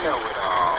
know it all.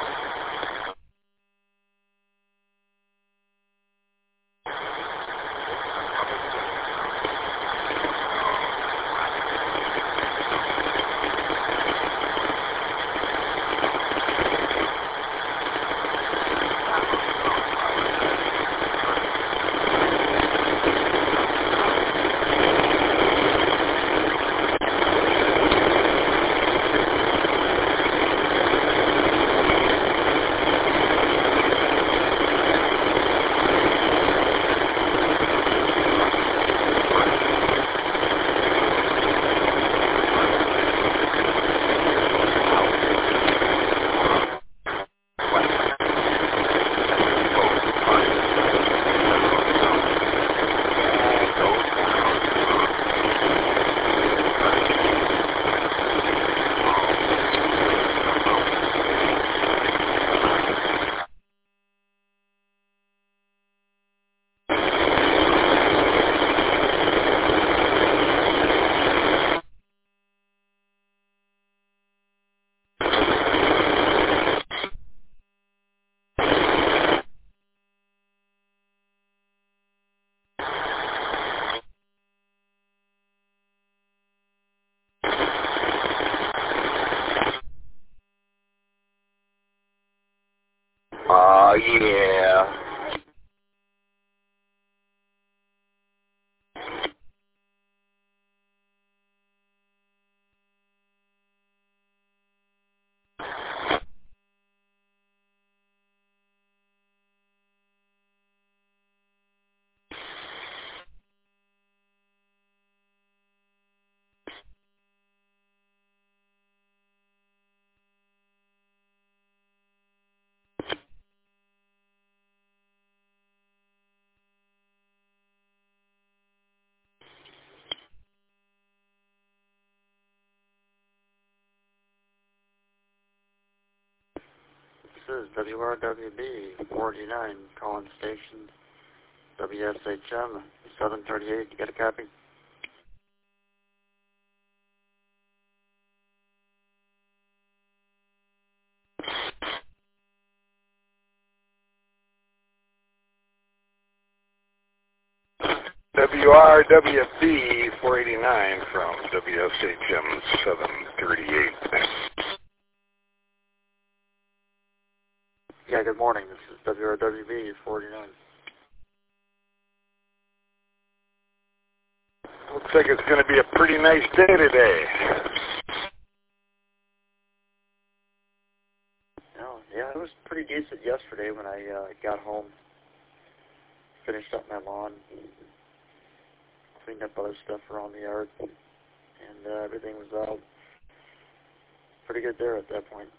Yeah. This is WRWB 49 calling station WSHM 738. You got a copy? WRWB 489 from WSHM 738. Yeah, good morning. This is WRWB 49. Looks like it's going to be a pretty nice day today. Oh, yeah, it was pretty decent yesterday when I got home. Finished up my lawn, cleaned up other stuff around the yard, and everything was out pretty good there at that point.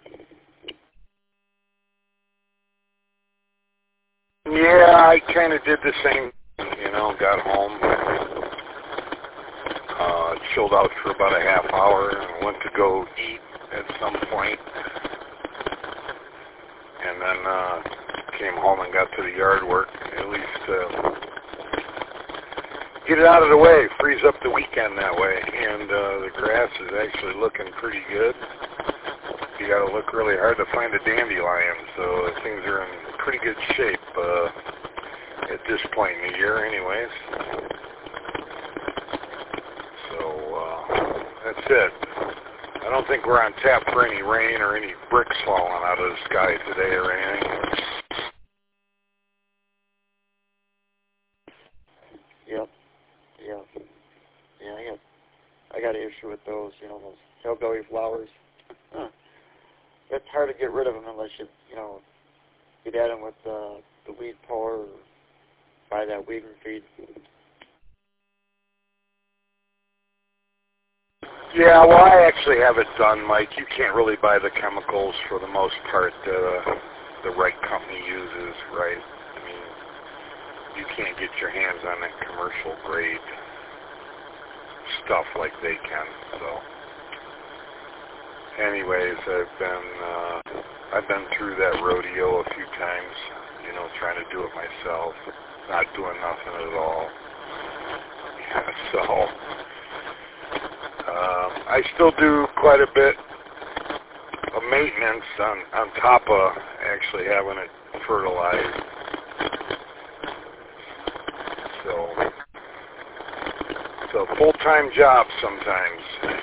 Yeah, I kind of did the same, got home, chilled out for about a half hour, and went to go eat at some point, and then came home and got to the yard work, at least get it out of the way, freeze up the weekend that way, and the grass is actually looking pretty good. You got to look really hard to find a dandelion, so things are in pretty good shape at this point in the year anyways. So that's it. I don't think we're on tap for any rain or any bricks falling out of the sky today or anything. Yep. Yeah, I got an issue with those, those hillbilly flowers. It's hard to get rid of them unless you get at them with the weed puller or buy that weed and feed. Yeah, well, I actually have it done, Mike. You can't really buy the chemicals for the most part the right company uses, right? I mean, you can't get your hands on that commercial grade stuff like they can, so. Anyways, I've been through that rodeo a few times, trying to do it myself, not doing nothing at all. Yeah, so I still do quite a bit a maintenance on top of actually having it fertilized. So it's a full-time job sometimes.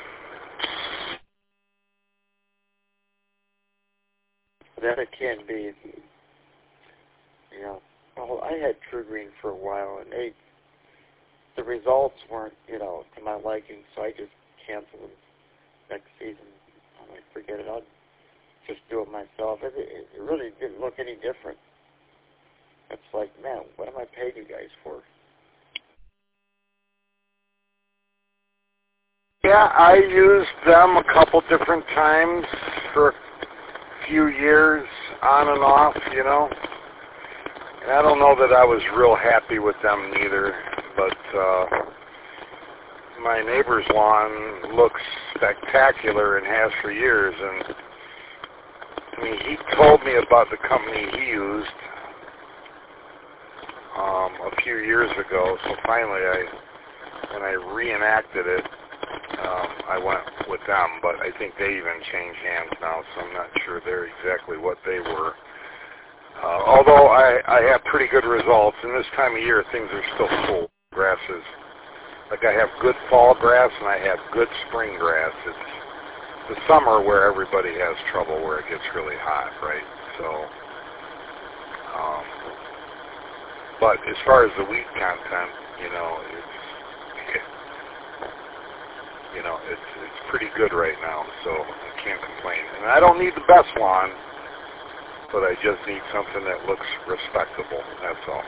That it can be. You know, well, I had True Green for a while, and the results weren't, you know, to my liking, so I just canceled them next season. I'm like, forget it, I'll just do it myself. It really didn't look any different. It's like, man, what am I paying you guys for? Yeah, I used them a couple different times for a few years, on and off, you know. And I don't know that I was real happy with them neither, but my neighbor's lawn looks spectacular and has for years. And I mean, he told me about the company he used a few years ago. So finally, when I reenacted it, I went with them. But I think they even changed hands now, so I'm not sure they're exactly what they were. Although I have pretty good results, and this time of year things are still full. Grasses, like I have good fall grass and I have good spring grass. It's the summer where everybody has trouble, where it gets really hot, right? So, but as far as the wheat content, it's pretty good right now, so I can't complain. And I don't need the best lawn, but I just need something that looks respectable, that's all.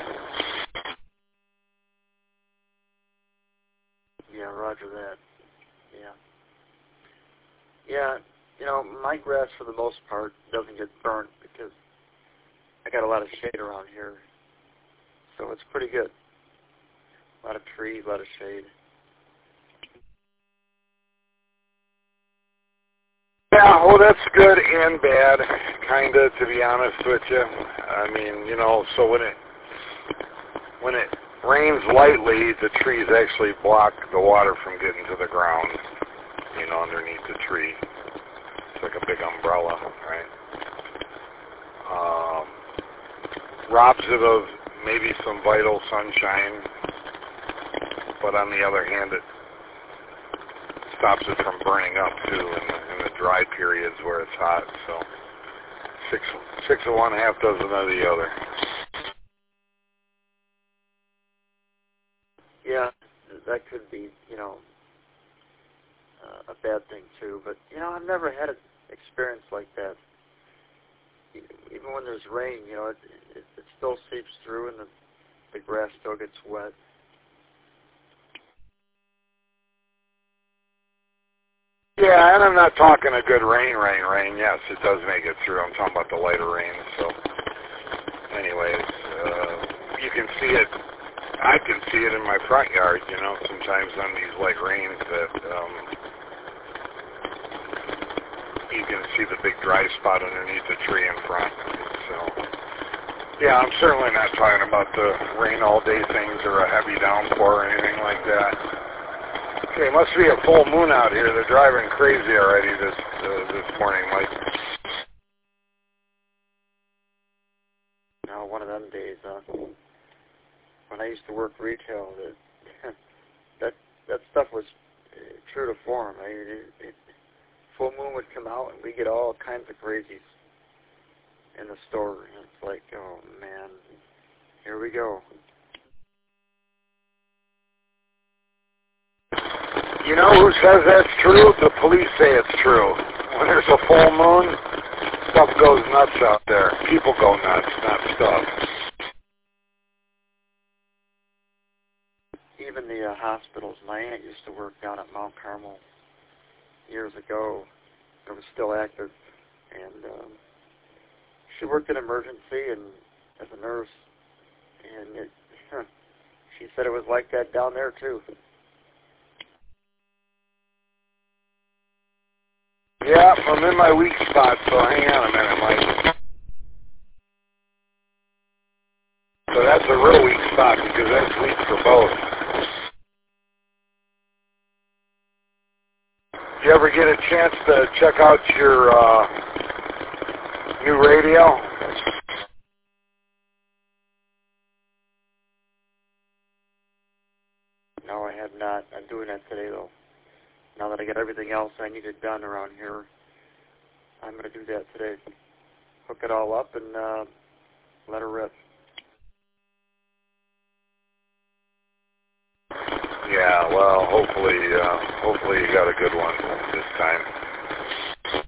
Yeah, roger that. Yeah. Yeah, you know, my grass for the most part doesn't get burnt because I got a lot of shade around here. So it's pretty good. A lot of trees, a lot of shade. Yeah, well, that's good and bad, kind of, to be honest with you. I mean, so when it rains lightly, the trees actually block the water from getting to the ground, underneath the tree. It's like a big umbrella, right? Robs it of maybe some vital sunshine, but on the other hand, it stops it from burning up too in the dry periods where it's hot. So six of one, half dozen of the other. Yeah, that could be, a bad thing too. But I've never had an experience like that. Even when there's rain, it still seeps through and the grass still gets wet. Yeah, and I'm not talking a good rain. Yes, it does make it through. I'm talking about the lighter rain. So, anyways, you can see it. I can see it in my front yard, sometimes on these light rains that you can see the big dry spot underneath the tree in front. So, yeah, I'm certainly not talking about the rain all day things or a heavy downpour or anything like that. Okay, must be a full moon out here. They're driving crazy already this morning, Mike. One of them days, when I used to work retail, that stuff was true to form. I mean, full moon would come out, and we get all kinds of crazies in the store. And it's like, oh man, here we go. You know who says that's true? The police say it's true. When there's a full moon, stuff goes nuts out there. People go nuts, not stuff. Even the hospitals. My aunt used to work down at Mount Carmel years ago. It was still active, and she worked in emergency and as a nurse, and she said it was like that down there too. Yeah, I'm in my weak spot, so hang on a minute, Mike. So that's a real weak spot because that's weak for both. You ever get a chance to check out your new radio? No, I have not. I'm doing that today, though. Now that I got everything else I needed done around here, I'm going to do that today. Hook it all up and let her rip. Yeah, well, hopefully you got a good one this time.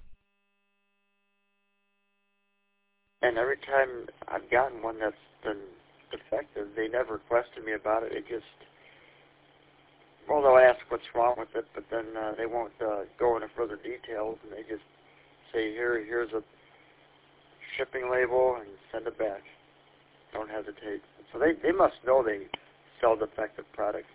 And every time I've gotten one that's been defective, they never question me about it. It just, well, they'll ask what's wrong with it, but then they won't go into further details, and they just say, here's a shipping label, and send it back. Don't hesitate. So they must know they sell defective products.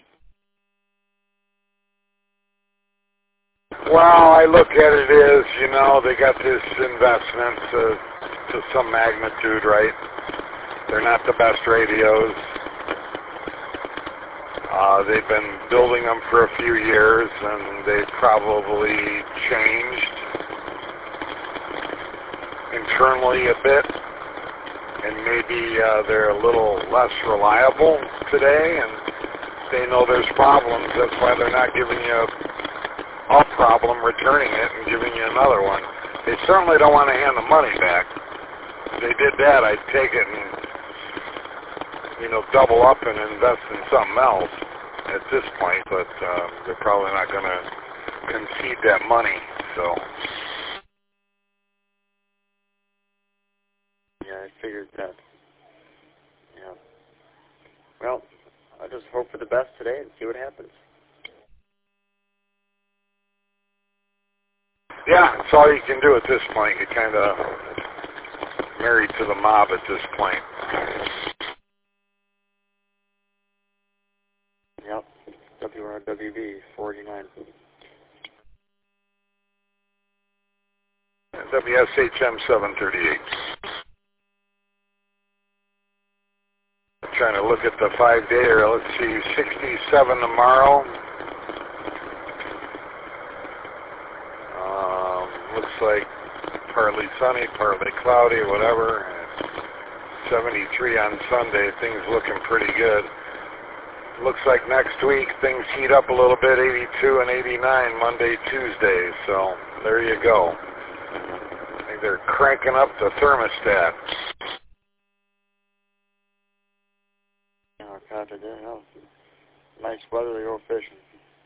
Well, I look at it as, they got this investment to some magnitude, right? They're not the best radios. They've been building them for a few years, and they've probably changed internally a bit, and maybe they're a little less reliable today, and they know there's problems. That's why they're not giving you a problem, returning it and giving you another one. They certainly don't want to hand the money back. If they did that, I'd take it and, double up and invest in something else at this point, but they're probably not going to concede that money, so. Yeah, I figured that. Yeah. Well, I just hope for the best today and see what happens. Yeah, that's all you can do at this point. You're kind of married to the mob at this point. Yep, WRWB 49. WSHM 738. I'm trying to look at the 5-day. Let's see, 67 tomorrow. Looks like partly sunny, partly cloudy, whatever. 73 on Sunday. Things looking pretty good. Looks like next week things heat up a little bit, 82 and 89 Monday, Tuesday. So there you go. I think they're cranking up the thermostat. Oh, God, nice weather to go fishing.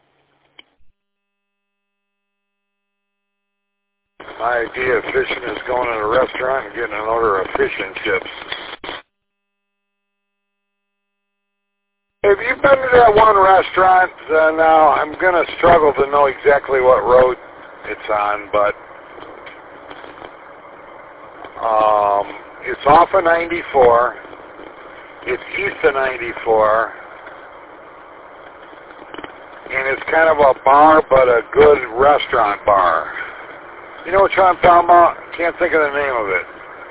My idea of fishing is going to a restaurant and getting an order of fish and chips. Have you been to that one restaurant? Now, I'm going to struggle to know exactly what road it's on, but it's off of 94. It's east of 94. And it's kind of a bar, but a good restaurant bar. You know what I'm talking about? Can't think of the name of it.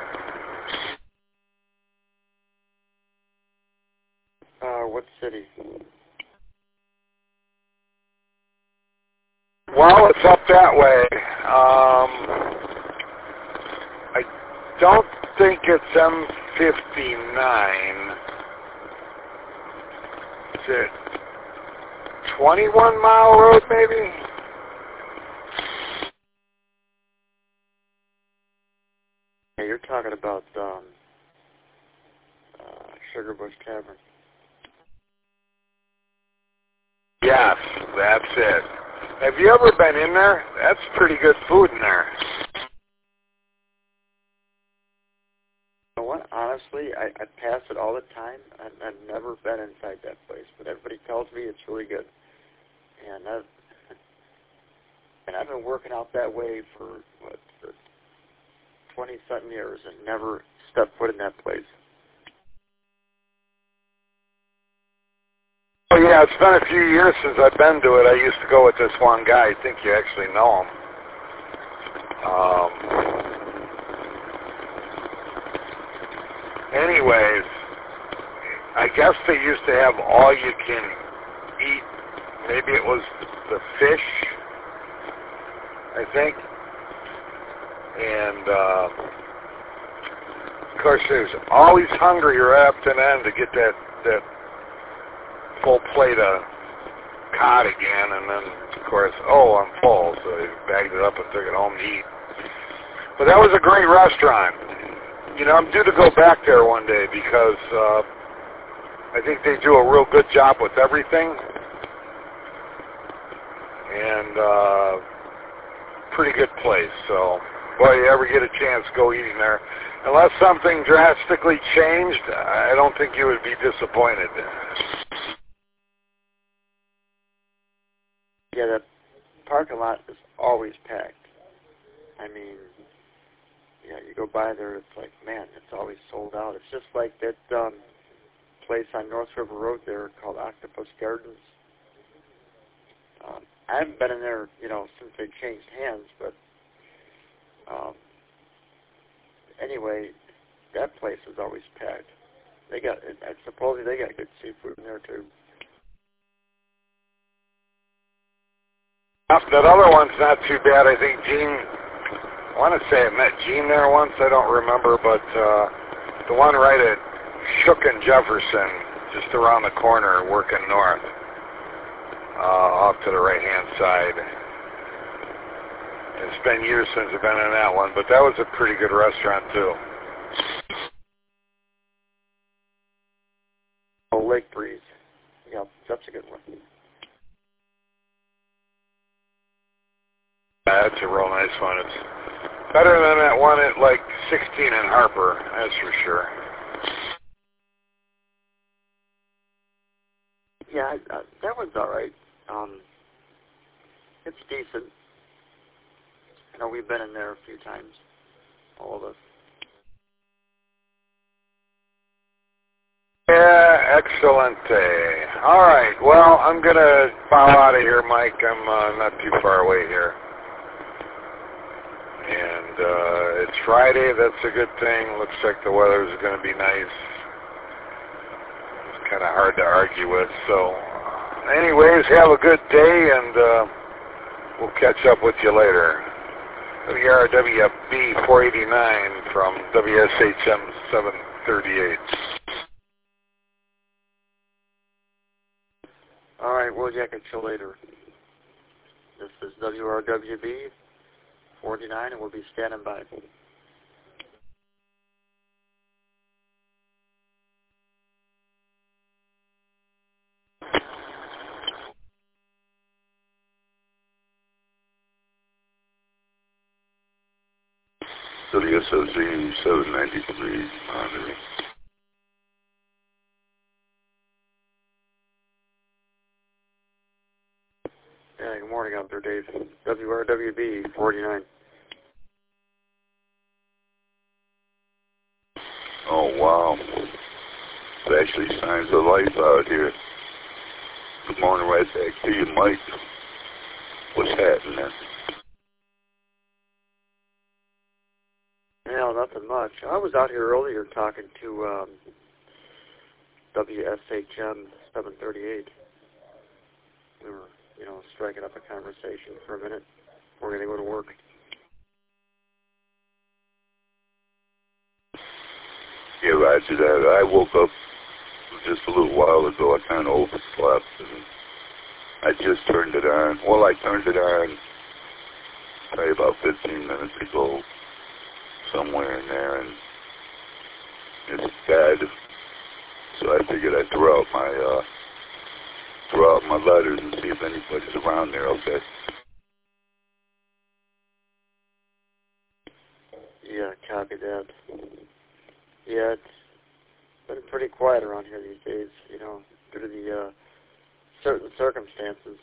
What city? Well, it's up that way. I don't think it's M59. Is it 21 Mile Road, maybe? Yeah, you're talking about Sugar Bush Tavern. Yes, that's it. Have you ever been in there? That's pretty good food in there. You know what? Honestly, I pass it all the time. I've never been inside that place, but everybody tells me it's really good. And I've been working out that way for 20-something years and never stepped foot in that place. Oh, yeah, it's been a few years since I've been to it. I used to go with this one guy. I think you actually know him. Anyways, I guess they used to have all you can eat. Maybe it was the fish, I think. And Of course, there's always hungry wrapped in end to get that full plate of cod again, and then, of course, oh, I'm full, so they bagged it up and took it home to eat. But that was a great restaurant. You know, I'm due to go back there one day because I think they do a real good job with everything. And pretty good place. So, boy, you ever get a chance, go eating there. Unless something drastically changed, I don't think you would be disappointed. Yeah, the parking lot is always packed. I mean, yeah, you go by there, it's like, man, it's always sold out. It's just like that place on North River Road there called Octopus Gardens. I haven't been in there, you know, since they changed hands, but anyway, that place is always packed. They got, supposedly they got good seafood in there too. That other one's not too bad. I think Gene, I want to say I met Gene there once. I don't remember, but the one right at Shook and Jefferson, just around the corner, working north, off to the right-hand side. It's been years since I've been in that one, but that was a pretty good restaurant too. Oh, Lake Breeze. Yeah, that's a good one. That's a real nice one. It's better than that one at like 16 and Harper, that's for sure. Yeah, that one's all right. It's decent. I know we've been in there a few times, all of us. Yeah, excelente. All right, well, I'm going to bow out of here, Mike. I'm not too far away here. And it's Friday. That's a good thing. Looks like the weather's going to be nice. It's kind of hard to argue with. So, anyways, have a good day, and we'll catch up with you later. WRWB 489 from WSHM 738. All right, we'll check at you later. This is WRWB 49, and we'll be standing by. WSOZ 793 monitoring. Yeah, good morning out there, Dave. WRWB 49. Oh, wow. It actually shines the lights out here. Good morning right back to you, Mike. What's happening? Yeah, nothing much. I was out here earlier talking to WSHM 738. We were, you know, striking up a conversation for a minute. We're going to go to work. Yeah, Roger that. I woke up just a little while ago. I kind of overslept, and I just turned it on. Well, I turned it on probably about 15 minutes ago, somewhere in there, and it's dead. So I figured I'd throw out my letters and see if anybody's around there. Okay. Yeah, copy that. Yeah, it's been pretty quiet around here these days, you know, due to the certain circumstances.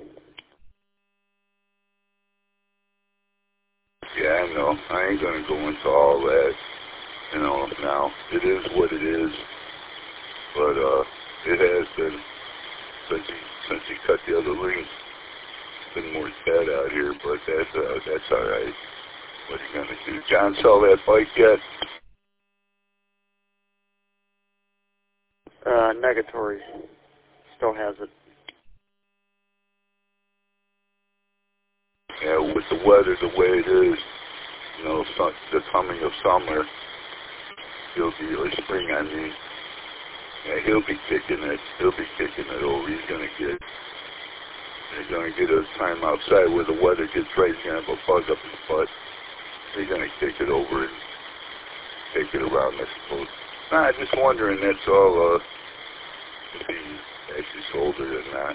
Yeah, I know. I ain't going to go into all that, you know, now. It is what it is. But it has been, since he cut the other link, it's been more sad out here, but that's all right. What are you going to do? John sell that bike yet? Negatory still has it. Yeah, with the weather the way it is, you know, the coming of summer, he'll be, or spring, I mean. Yeah, he'll be kicking it. He'll be kicking it over. He's going to get his time outside where the weather gets right. He's going to have a bug up his butt. He's going to kick it over and take it around, I suppose. Nah, just wondering, that's all, if he actually sold it or not.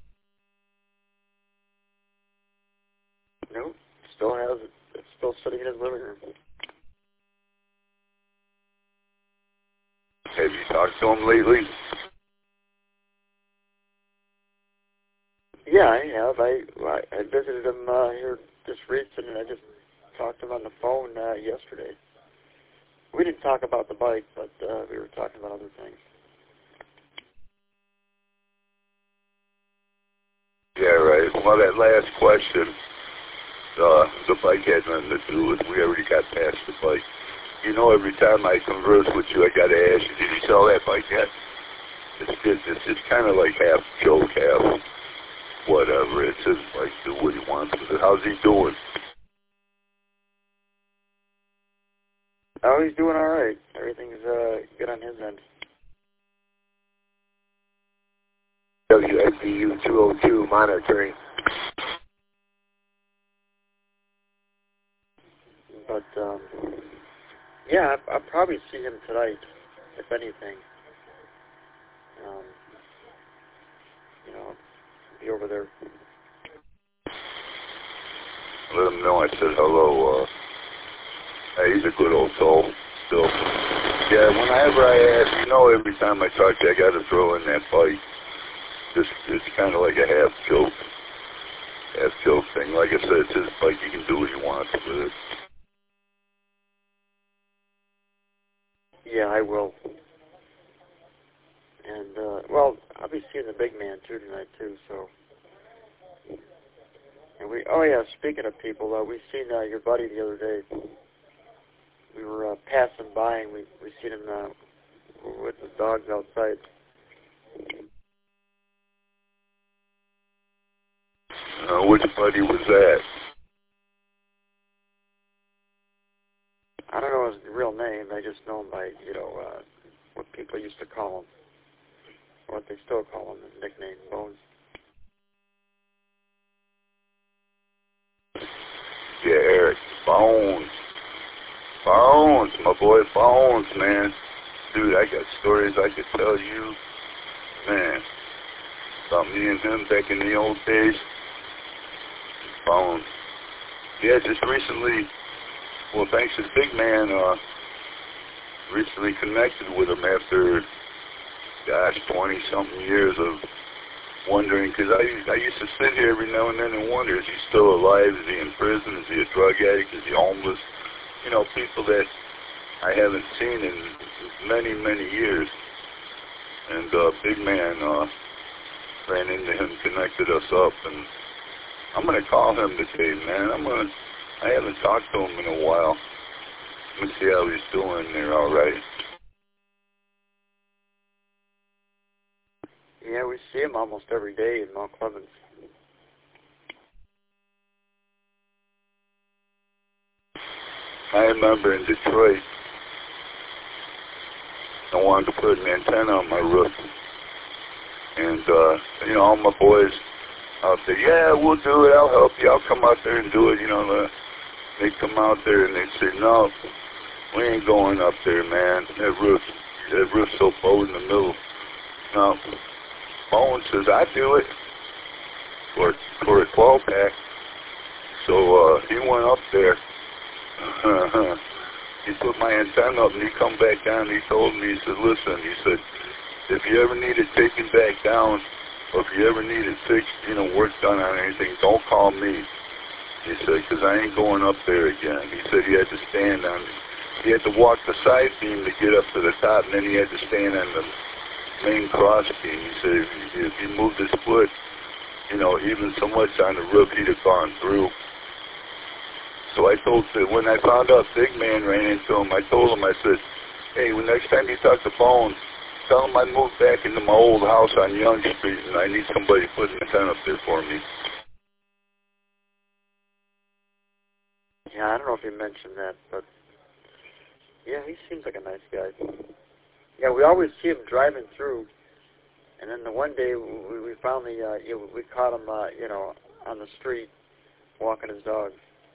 Nope, still has it. It's still sitting in his living room. Have you talked to him lately? Yeah, I have. I visited him here just recently, and I just talked to him on the phone yesterday. We didn't talk about the bike, but we were talking about other things. Yeah, right. Well, that last question, the bike had nothing to do with. We already got past the bike. You know, every time I converse with you, I got to ask you, did you sell that bike yet? It's kind of like half joke, half whatever. It's just like, do what he wants with it. How's he doing? Oh, he's doing all right. Everything's good on his end. WSBU 202 monitoring. But, yeah, I'll probably see him tonight, if anything. You know, be over there. Let him know I said hello. Hey, he's a good old soul, still. Yeah, whenever I ask, you know, every time I talk to you, I got to throw in that bike. It's kind of like a half joke thing. Like I said, it's his bike. He can do what he wants with it. Yeah, I will. And, well, I'll be seeing the big man, too, tonight, too, so. And oh, yeah, speaking of people, we seen your buddy the other day. We were passing by, and we seen him with his dogs outside. Which buddy was that? I don't know his real name. I just know him by, you know, what people used to call him. Or what they still call him, his nickname, Bones. Yeah, Eric. Bones. Bones, my boy Bones, man. Dude, I got stories I could tell you, man, about me and him back in the old days. Bones. Yeah, just recently, well, thanks to Big Man, recently connected with him after, gosh, 20-something years of wondering, because I used to sit here every now and then and wonder, is he still alive? Is he in prison? Is he a drug addict? Is he homeless? You know, people that I haven't seen in many, many years. And Big Man ran into him, connected us up, and I'm going to call him today, man. I haven't talked to him in a while. Let me see how he's doing there, all right. Yeah, we see him almost every day in Mount Clemens. I remember in Detroit, I wanted to put an antenna on my roof. And, you know, all my boys out there, yeah, we'll do it, I'll help you, I'll come out there and do it. You know, they come out there and they say, no, we ain't going up there, man. That roof's so bowed in the middle. No. Bowen says, I do it for a 12-pack. So he went up there. He put my antenna up and he come back down. He told me, he said, listen, he said, if you ever need it taken back down or if you ever need it fixed, you know, work done on anything, don't call me. He said, because I ain't going up there again. He said he had to stand on, he had to walk the side beam to get up to the top, and then he had to stand on the main cross beam. He said if he moved his foot, you know, even so much on the roof, he'd have gone through. So I told him, when I found out Big Man ran into him, I told him, I said, hey, when next time you talk to Bones, tell him I moved back into my old house on Young Street and I need somebody to put an antenna up there for me. Yeah, I don't know if you mentioned that, but Yeah, he seems like a nice guy. Yeah, we always see him driving through, and then the one day we finally, we caught him, on the street walking his dog.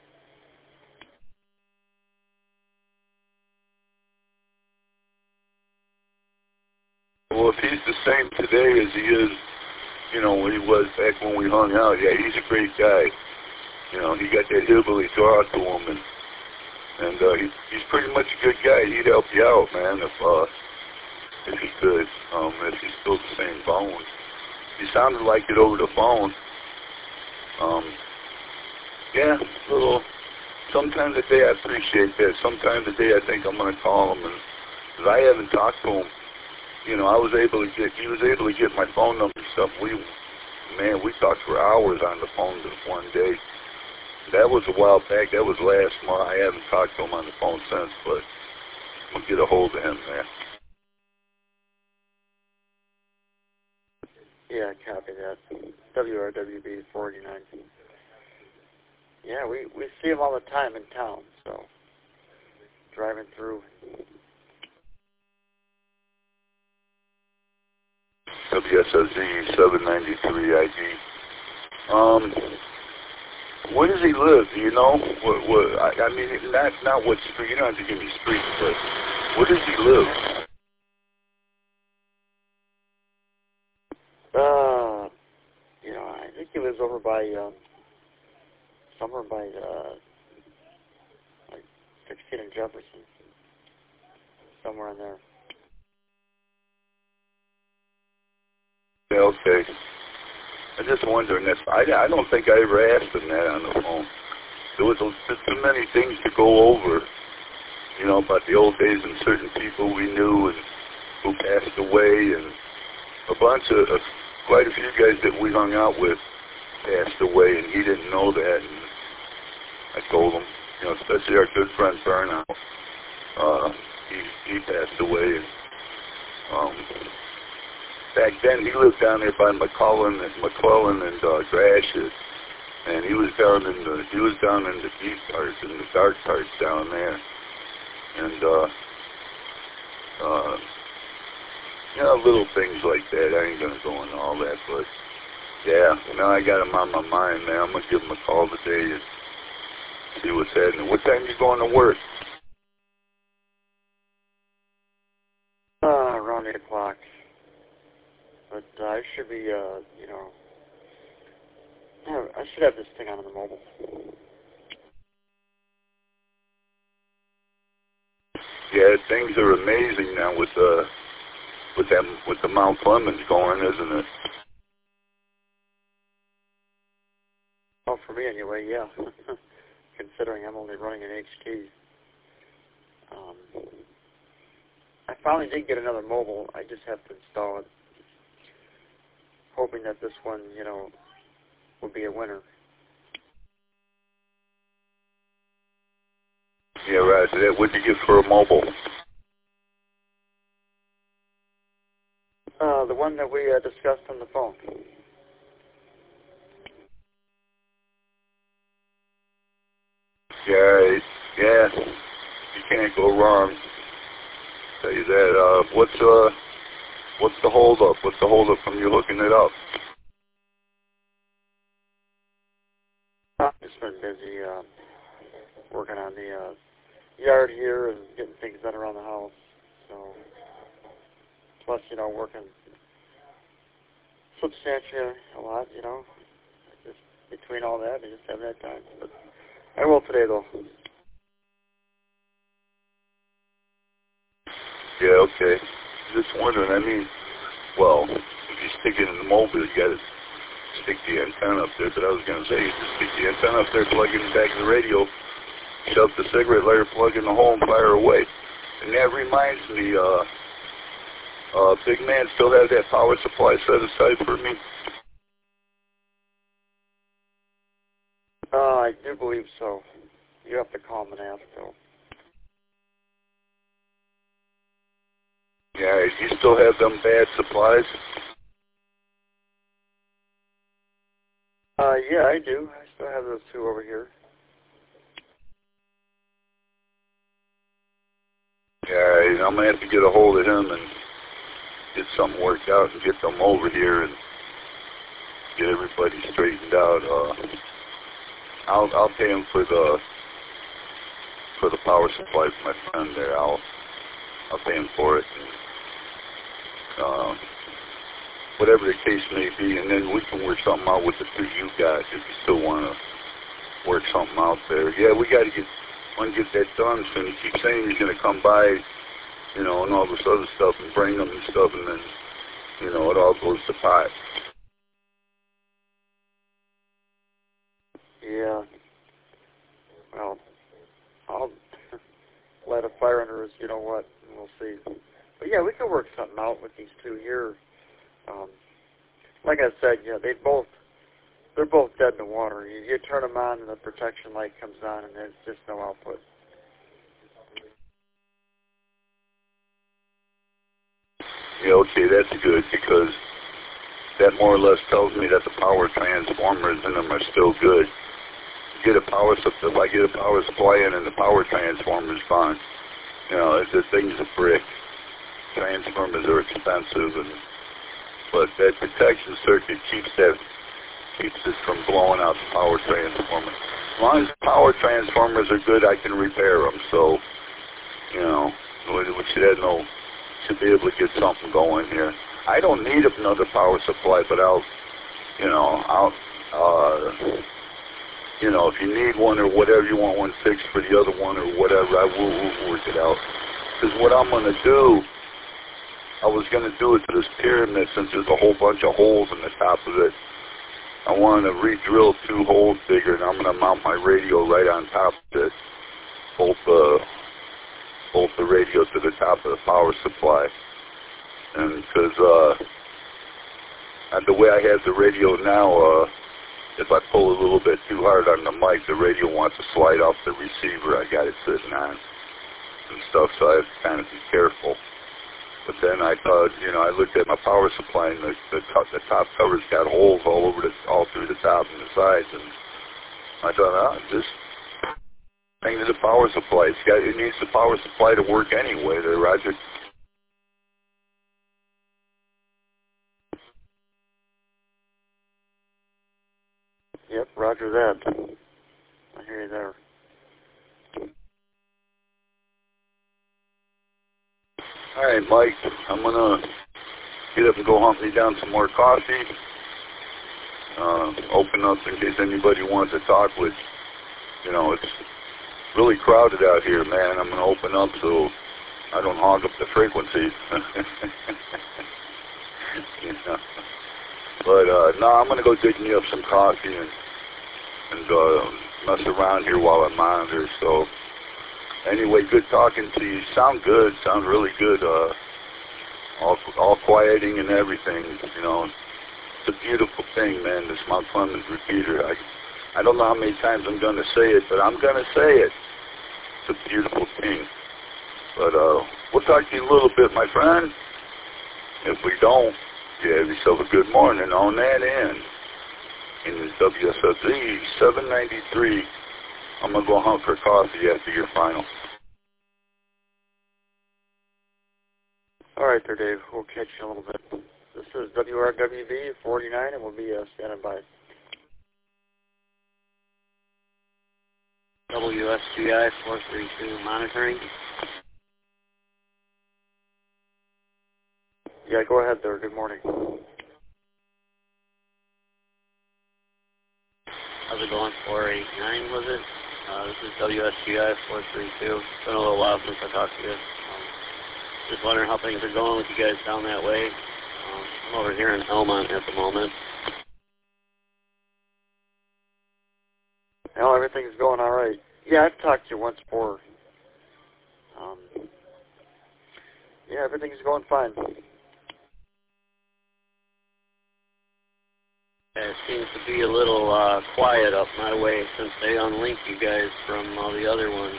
Well, if he's the same today as he is, when he was back when we hung out, yeah, he's a great guy. He got that hillbilly draw to him, and he's pretty much a good guy. He'd help you out, man, if he could, if he's still the same bone. He sounded like it over the phone. Yeah, sometimes a day I appreciate that. Sometimes a day I think I'm going to call him, because I haven't talked to him. He was able to get my phone number and stuff. We talked for hours on the phone this one day. That was a while back. That was last month. I haven't talked to him on the phone since, but I'm going to get a hold of him, man. Yeah, copy that. WRWB 49. Yeah, we see him all the time in town, so driving through. WSSZ 793 ID. Where does he live? Do you know? I mean, not what street. You don't have to give me street, but where does he live? I think he lives over by somewhere by like 16 and Jefferson, somewhere in there. Yeah, okay. I'm just wondering if I don't think I ever asked him that on the phone. There was too many things to go over, about the old days and certain people we knew and who passed away, and quite a few guys that we hung out with passed away, and he didn't know that. And I told him, especially our good friend Burnout, he passed away, and back then he lived down there by McClellan and Gratiot, and he was down in the deep parts, in the dark parts down there, and little things like that. I ain't gonna go into all that, but yeah, now I got him on my mind, man. I'm gonna give him a call today and see what's happening. What time you going to work? Around 8 o'clock. But I should be, I should have this thing on the mobile. Yeah, things are amazing now with the Mount Clemens going, isn't it? Oh, for me anyway, yeah. Considering I'm only running an HT. I finally did get another mobile. I just have to install it. Hoping that this one, will be a winner. Yeah, right. So what'd you get for a mobile? The one that we discussed on the phone. Yeah, you can't go wrong. Tell you that. What's the holdup? What's the holdup from you hooking it up? I've just been busy working on the yard here and getting things done around the house. So, plus, working substantially a lot, Just between all that, I just haven't had time. But I will today, though. Yeah, okay. Just wondering, if you stick it in the mobile, you got to stick the antenna up there. But I was going to say, you just stick the antenna up there, plug it in the back of the radio, shove the cigarette lighter plug in the hole, and fire away. And that reminds me, big man, still have that power supply set aside for me? I do believe so. You have to call him and ask, though. Yeah, you still have them bad supplies? Yeah, I do. I still have those two over here. I'm going to have to get a hold of him and get something worked out and get them over here and get everybody straightened out. I'll pay him for the power supply for my friend there. I'll pay him for it. And, whatever the case may be, and then we can work something out with the two you guys if you still want to work something out there. Yeah, we got to get that done soon. He keeps saying he's going to come by, you know, and all this other stuff and bring them and stuff, and then, you know, it all goes to pot. Yeah. Well, I'll light a fire under us, you know what, and we'll see. But yeah, we can work something out with these two here. Like I said, yeah, they're both dead in the water. You turn them on and the protection light comes on and there's just no output. Yeah, okay, that's good, because that more or less tells me that the power transformers in them are still good. If I get a power supply in and the power transformer's gone, you know, the thing's a brick. Transformers are expensive, but that protection circuit keeps it from blowing out the power transformer. As long as the power transformers are good, I can repair them. So, you know, we should be able to get something going here. I don't need another power supply, but you know, if you need one or whatever, you want one fixed for the other one or whatever, I will work it out. Because what I'm going to do, I was going to do it to this pyramid, since there's a whole bunch of holes in the top of it. I want to re-drill 2 holes bigger, and I'm going to mount my radio right on top of it. Bolt the radio to the top of the power supply. And because the way I have the radio now, if I pull a little bit too hard on the mic, the radio wants to slide off the receiver I got it sitting on and stuff, so I have to kind of be careful. But then I thought, you know, I looked at my power supply, and the top cover's got holes all through the top and the sides, and I thought, just thing to the power supply. It needs the power supply to work anyway. There, Roger. Yep, roger that. I hear you there. All right, Mike, I'm going to get up and go hunt me down some more coffee. Open up in case anybody wants to talk with, you know, it's really crowded out here, man. I'm going to open up so I don't hog up the frequencies. You know. But, no, I'm going to go dig me up some coffee and mess around here while I monitor. So, anyway, good talking to you. Sound good. Sound really good. All quieting and everything. You know, it's a beautiful thing, man, this Mount Clemens repeater. I don't know how many times I'm going to say it, but I'm going to say it. It's a beautiful thing. But we'll talk to you a little bit, my friend. If we don't, you have yourself a good morning on that end. In the WSFZ 793, I'm going to go hunt for coffee after your final. All right there, Dave. We'll catch you in a little bit. This is WRWB 49, and we'll be standing by. WSGI 432 monitoring. Yeah, go ahead there. Good morning. How's it going? 489 was it? This is WSGI 432. It's been a little while since I talked to you. Just wondering how things are going with you guys down that way. I'm over here in Elmont at the moment. Well, everything's going all right. Yeah, I've talked to you once before. Yeah, everything's going fine. It seems to be a little quiet up my way since they unlinked you guys from all the other ones.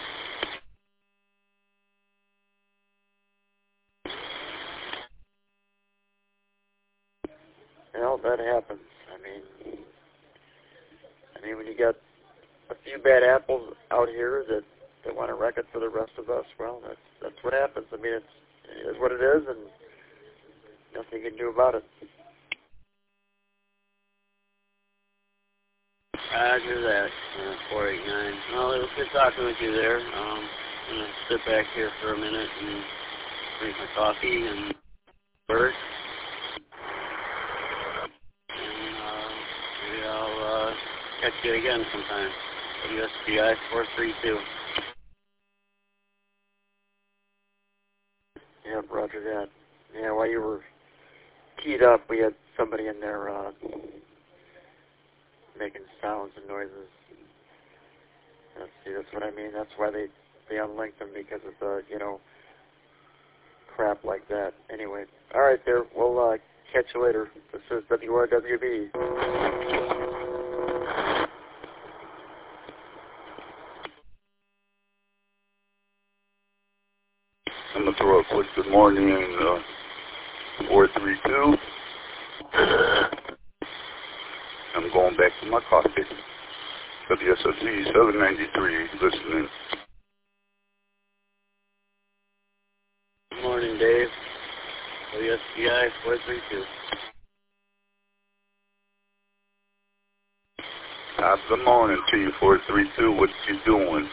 Well, that happens. I mean, when you got a few bad apples out here that they want to wreck it for the rest of us. Well, that's what happens. I mean, it is what it is, and nothing you can do about it. Roger that, 489. Well, it was good talking with you there. I'm going to sit back here for a minute and drink my coffee and work. And maybe I'll catch you again sometime. WSGI 432. Yep, roger that. Yeah, while you were keyed up, we had somebody in there making sounds and noises. See, that's what I mean. That's why they unlinked them, because of the, crap like that. Anyway, all right there. We'll catch you later. This is WRWB. I'm going to throw a quick good morning in 432. I'm going back to my coffee. WSOC 793, listening. Good morning, Dave. WSGI 432. Top of the morning to you, 432. What you doing?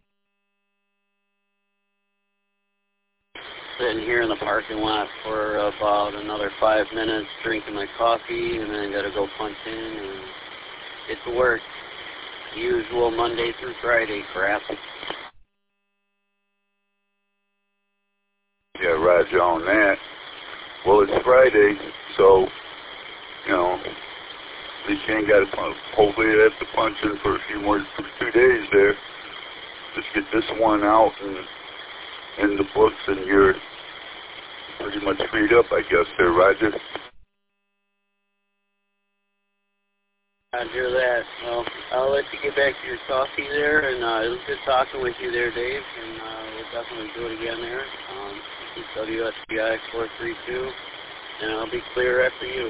Sitting here in the parking lot for about another 5 minutes, drinking my coffee, and then got to go punch in and get to work. Usual Monday through Friday crap. Yeah, roger on that. Well, it's Friday, so, at least you ain't got to punch. Hopefully you have to punch in for a few more, for 2 days there. Just get this one out and in the books, and you're pretty much freed up, I guess, there, Roger. Roger that. Well, I'll let you get back to your coffee there, and it was good talking with you there, Dave, and we'll definitely do it again there. This is WSGI 432, and I'll be clear after you.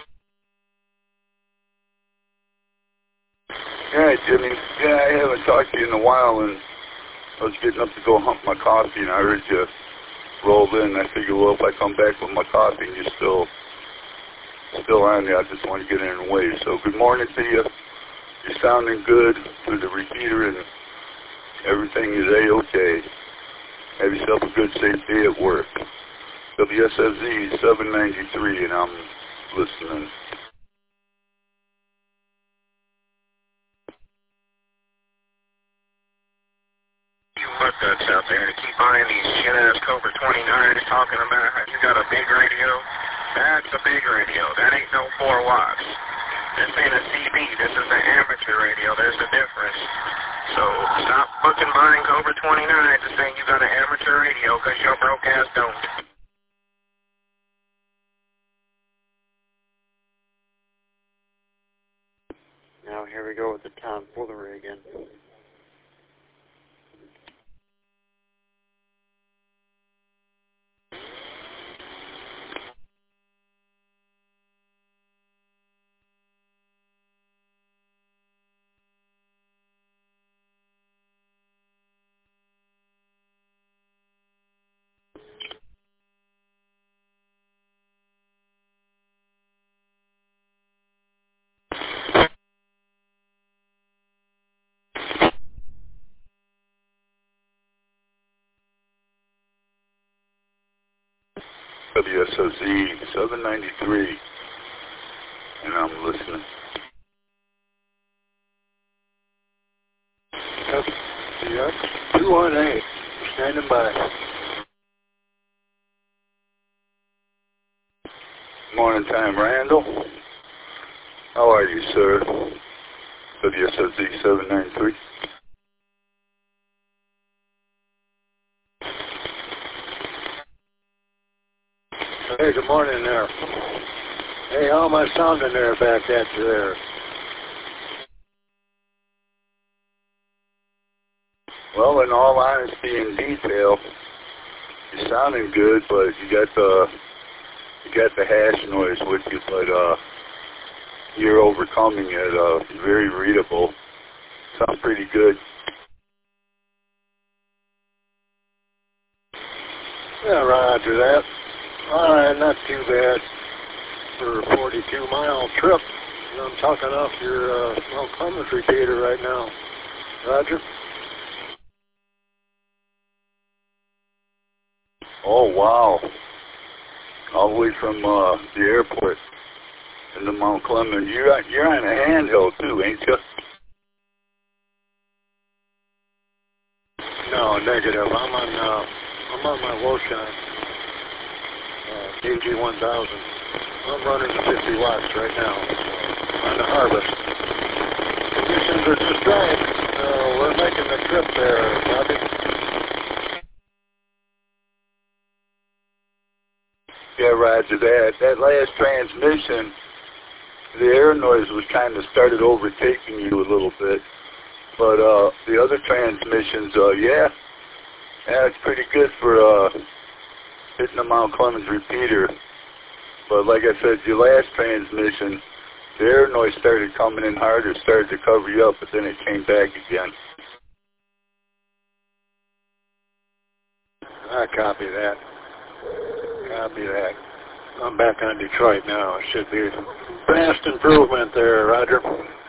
All right, Jimmy. Yeah, I haven't talked to you in a while, and I was getting up to go hump my coffee, and I heard you rolled in. I figured, well, if I come back with my coffee and you're still on there, I just want to get in the way. So good morning to you. You're sounding good through the repeater, and everything is A-okay. Have yourself a good, safe day at work. WSFZ 793, and I'm listening. You fuck-ups out there to keep buying these shit-ass Cobra 29 talking about how you got a big radio. That's a big radio. That ain't no 4 watts. This ain't a CB. This is an amateur radio. There's a difference. So stop fucking buying Cobra 29 to say you got an amateur radio, because your broke ass don't. Now here we go with the tomfoolery again. WSOZ 793, and I'm listening. Yes, 218, standing by. Morning time, Randall. How are you, sir? WSOZ 793. Hey, good morning there. Hey, how am I sounding there back at you there? Well, in all honesty and detail, you're sounding good, but you got the hash noise with you, but you're overcoming it. Very readable. Sounds pretty good. Roger that. All right, not too bad for a 42-mile trip. I'm talking off your Mount Clemens repeater right now. Roger. Oh, wow. All the way from the airport into Mount Clemens. You're on a handheld too, ain't you? No, negative. I'm on my Woshan KG1000. I'm running the 50 watts right now on the harvest. Conditions are just right. We're making the trip there, Bobby. Yeah, Roger that. That last transmission, the air noise was kind of started overtaking you a little bit. But the other transmissions, yeah, it's pretty good for hitting the Mount Clemens repeater. But like I said, your last transmission, the air noise started coming in harder, started to cover you up, but then it came back again. I copy that. Copy that. I'm back on Detroit now. It should be vast improvement there, Roger.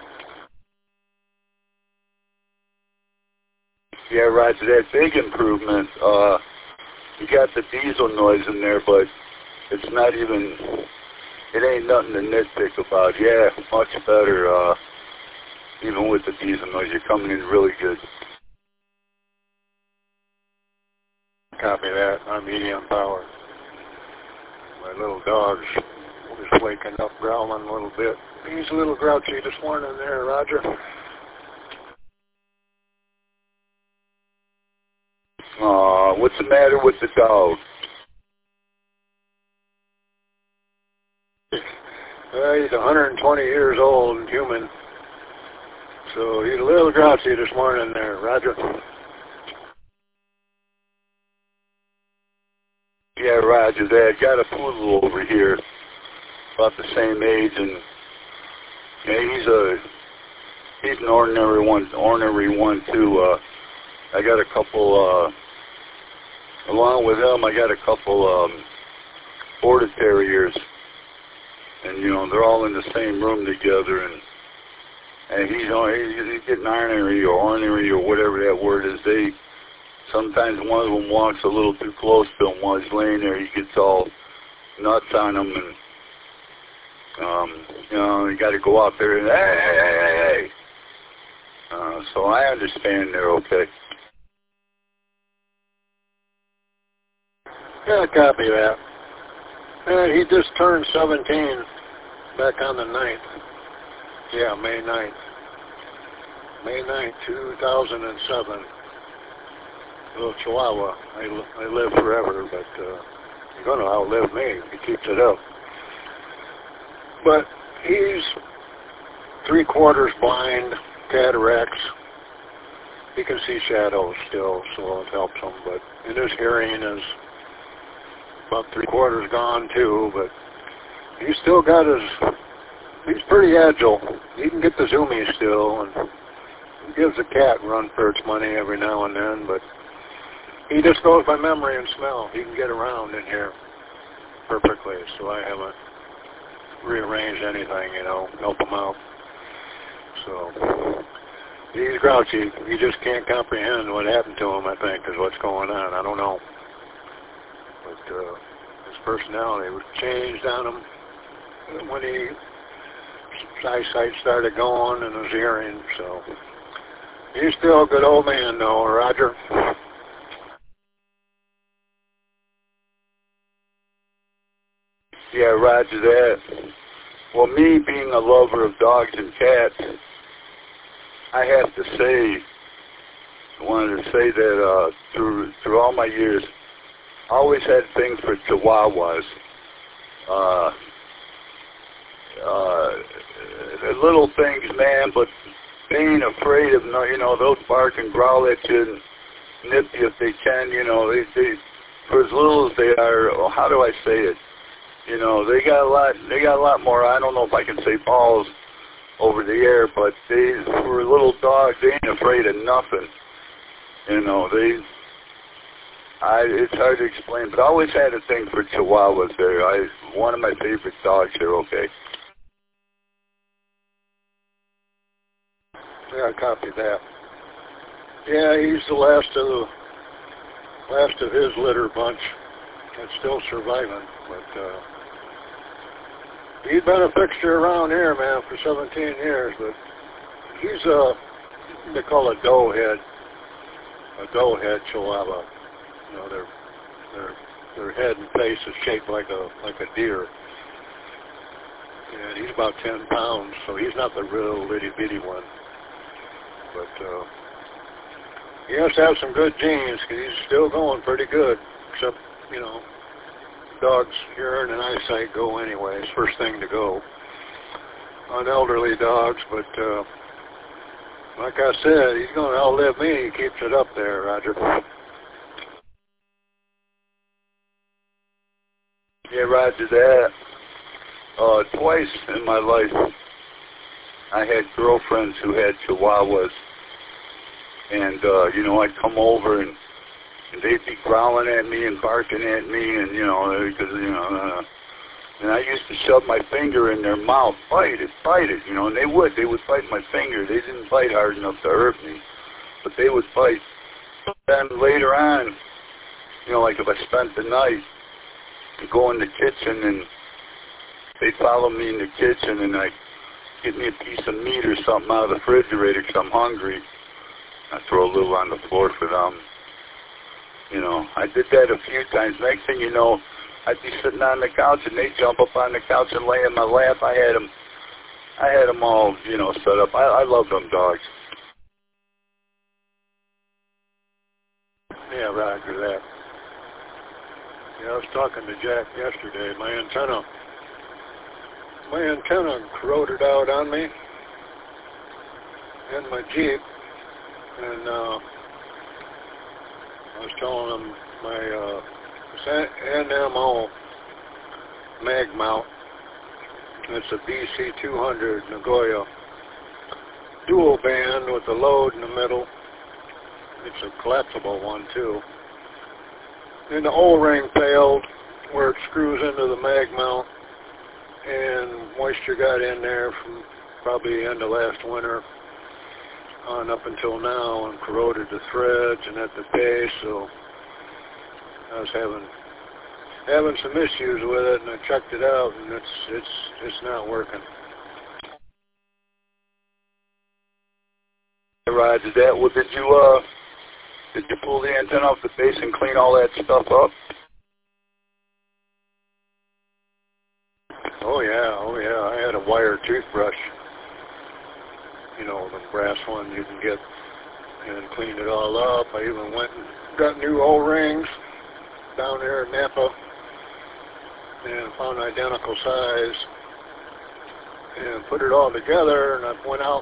Yeah, Roger, that big improvement. You got the diesel noise in there, but it's not even, it ain't nothing to nitpick about. Yeah, much better, even with the diesel noise. You're coming in really good. Copy that. I'm medium power. My little dog's just waking up, growling a little bit. He's a little grouchy this morning there, Roger. What's the matter with the dog? He's 120 years old and human. So he's a little grouchy this morning there, Roger. Yeah, Roger that. Got a poodle over here, about the same age, and yeah, he's an ornery one too. I got a couple, along with him, I got a couple border terriers, and you know they're all in the same room together, and he's getting ornery or whatever that word is. Sometimes one of them walks a little too close to him while he's laying there. He gets all nuts on him, and you know you got to go out there and hey. So I understand they're okay. Yeah, copy that. He just turned 17 back on the 9th. Yeah, May 9th. May 9th, 2007. Little Chihuahua. I live forever, but he's going to outlive me if he keeps it up. But he's 3/4 blind, cataracts. He can see shadows still, so it helps him. But and his hearing is about 3/4 gone too. But he's still got he's pretty agile. He can get the zoomies still, and he gives the cat run for its money every now and then. But he just goes by memory and smell. He can get around in here perfectly, so I haven't rearranged anything, you know, help him out. So he's grouchy. He just can't comprehend what happened to him, I think, is what's going on. I don't know. But his personality was changed on him when his eyesight started going and his hearing. So he's still a good old man, though, Roger. Yeah, Roger that. Well, me being a lover of dogs and cats, I have to say, I wanted to say that through all my years, I always had things for Chihuahuas. They're little things, man, but being afraid of, you know, they'll bark and growl at you and nip you if they can, you know, they for as little as they are, how do I say it? You know, they got a lot more, I don't know if I can say balls over the air, but for a little dog, they ain't afraid of nothing. You know, It's hard to explain, but I always had a thing for Chihuahuas there. One of my favorite dogs here, okay? Yeah, I copied that. Yeah, he's the last of his litter bunch that's still surviving. But he's been a fixture around here, man, for 17 years. But he's they call it a doe head Chihuahua. You know, their head and face is shaped like a deer. And he's about 10 pounds, so he's not the real itty bitty one. But he has to have some good genes, because he's still going pretty good. Except, you know, dogs' hearing and eyesight go anyway. It's first thing to go on elderly dogs. But like I said, he's going to outlive me. He keeps it up there, Roger. Yeah, Roger that. Twice in my life, I had girlfriends who had Chihuahuas, and you know, I'd come over and they'd be growling at me and barking at me, and you know, because and I used to shove my finger in their mouth, bite it, you know, and they would bite my finger. They didn't bite hard enough to hurt me, but they would bite. Then later on, you know, like if I spent the night, I'd go in the kitchen and they'd follow me in the kitchen, and I'd get me a piece of meat or something out of the refrigerator because I'm hungry. I'd throw a little on the floor for them. You know, I did that a few times. Next thing you know, I'd be sitting on the couch, and they'd jump up on the couch and lay in my lap. I had them all, you know, set up. I love them dogs. Yeah, Roger that. Yeah, I was talking to Jack yesterday. My antenna corroded out on me in my Jeep, and I was telling him my NMO mag mount. It's a BC200 Nagoya dual band with a load in the middle. It's a collapsible one too. And the O-ring failed where it screws into the mag mount, and moisture got in there from probably the end of last winter on up until now and corroded the threads and at the base. So I was having some issues with it, and I checked it out, and it's not working. Roger that. Well, did you pull the antenna off the base and clean all that stuff up? Oh yeah. I had a wire toothbrush, you know, the brass one you can get, and cleaned it all up. I even went and got new O-rings down there in Napa and found an identical size and put it all together, and I went out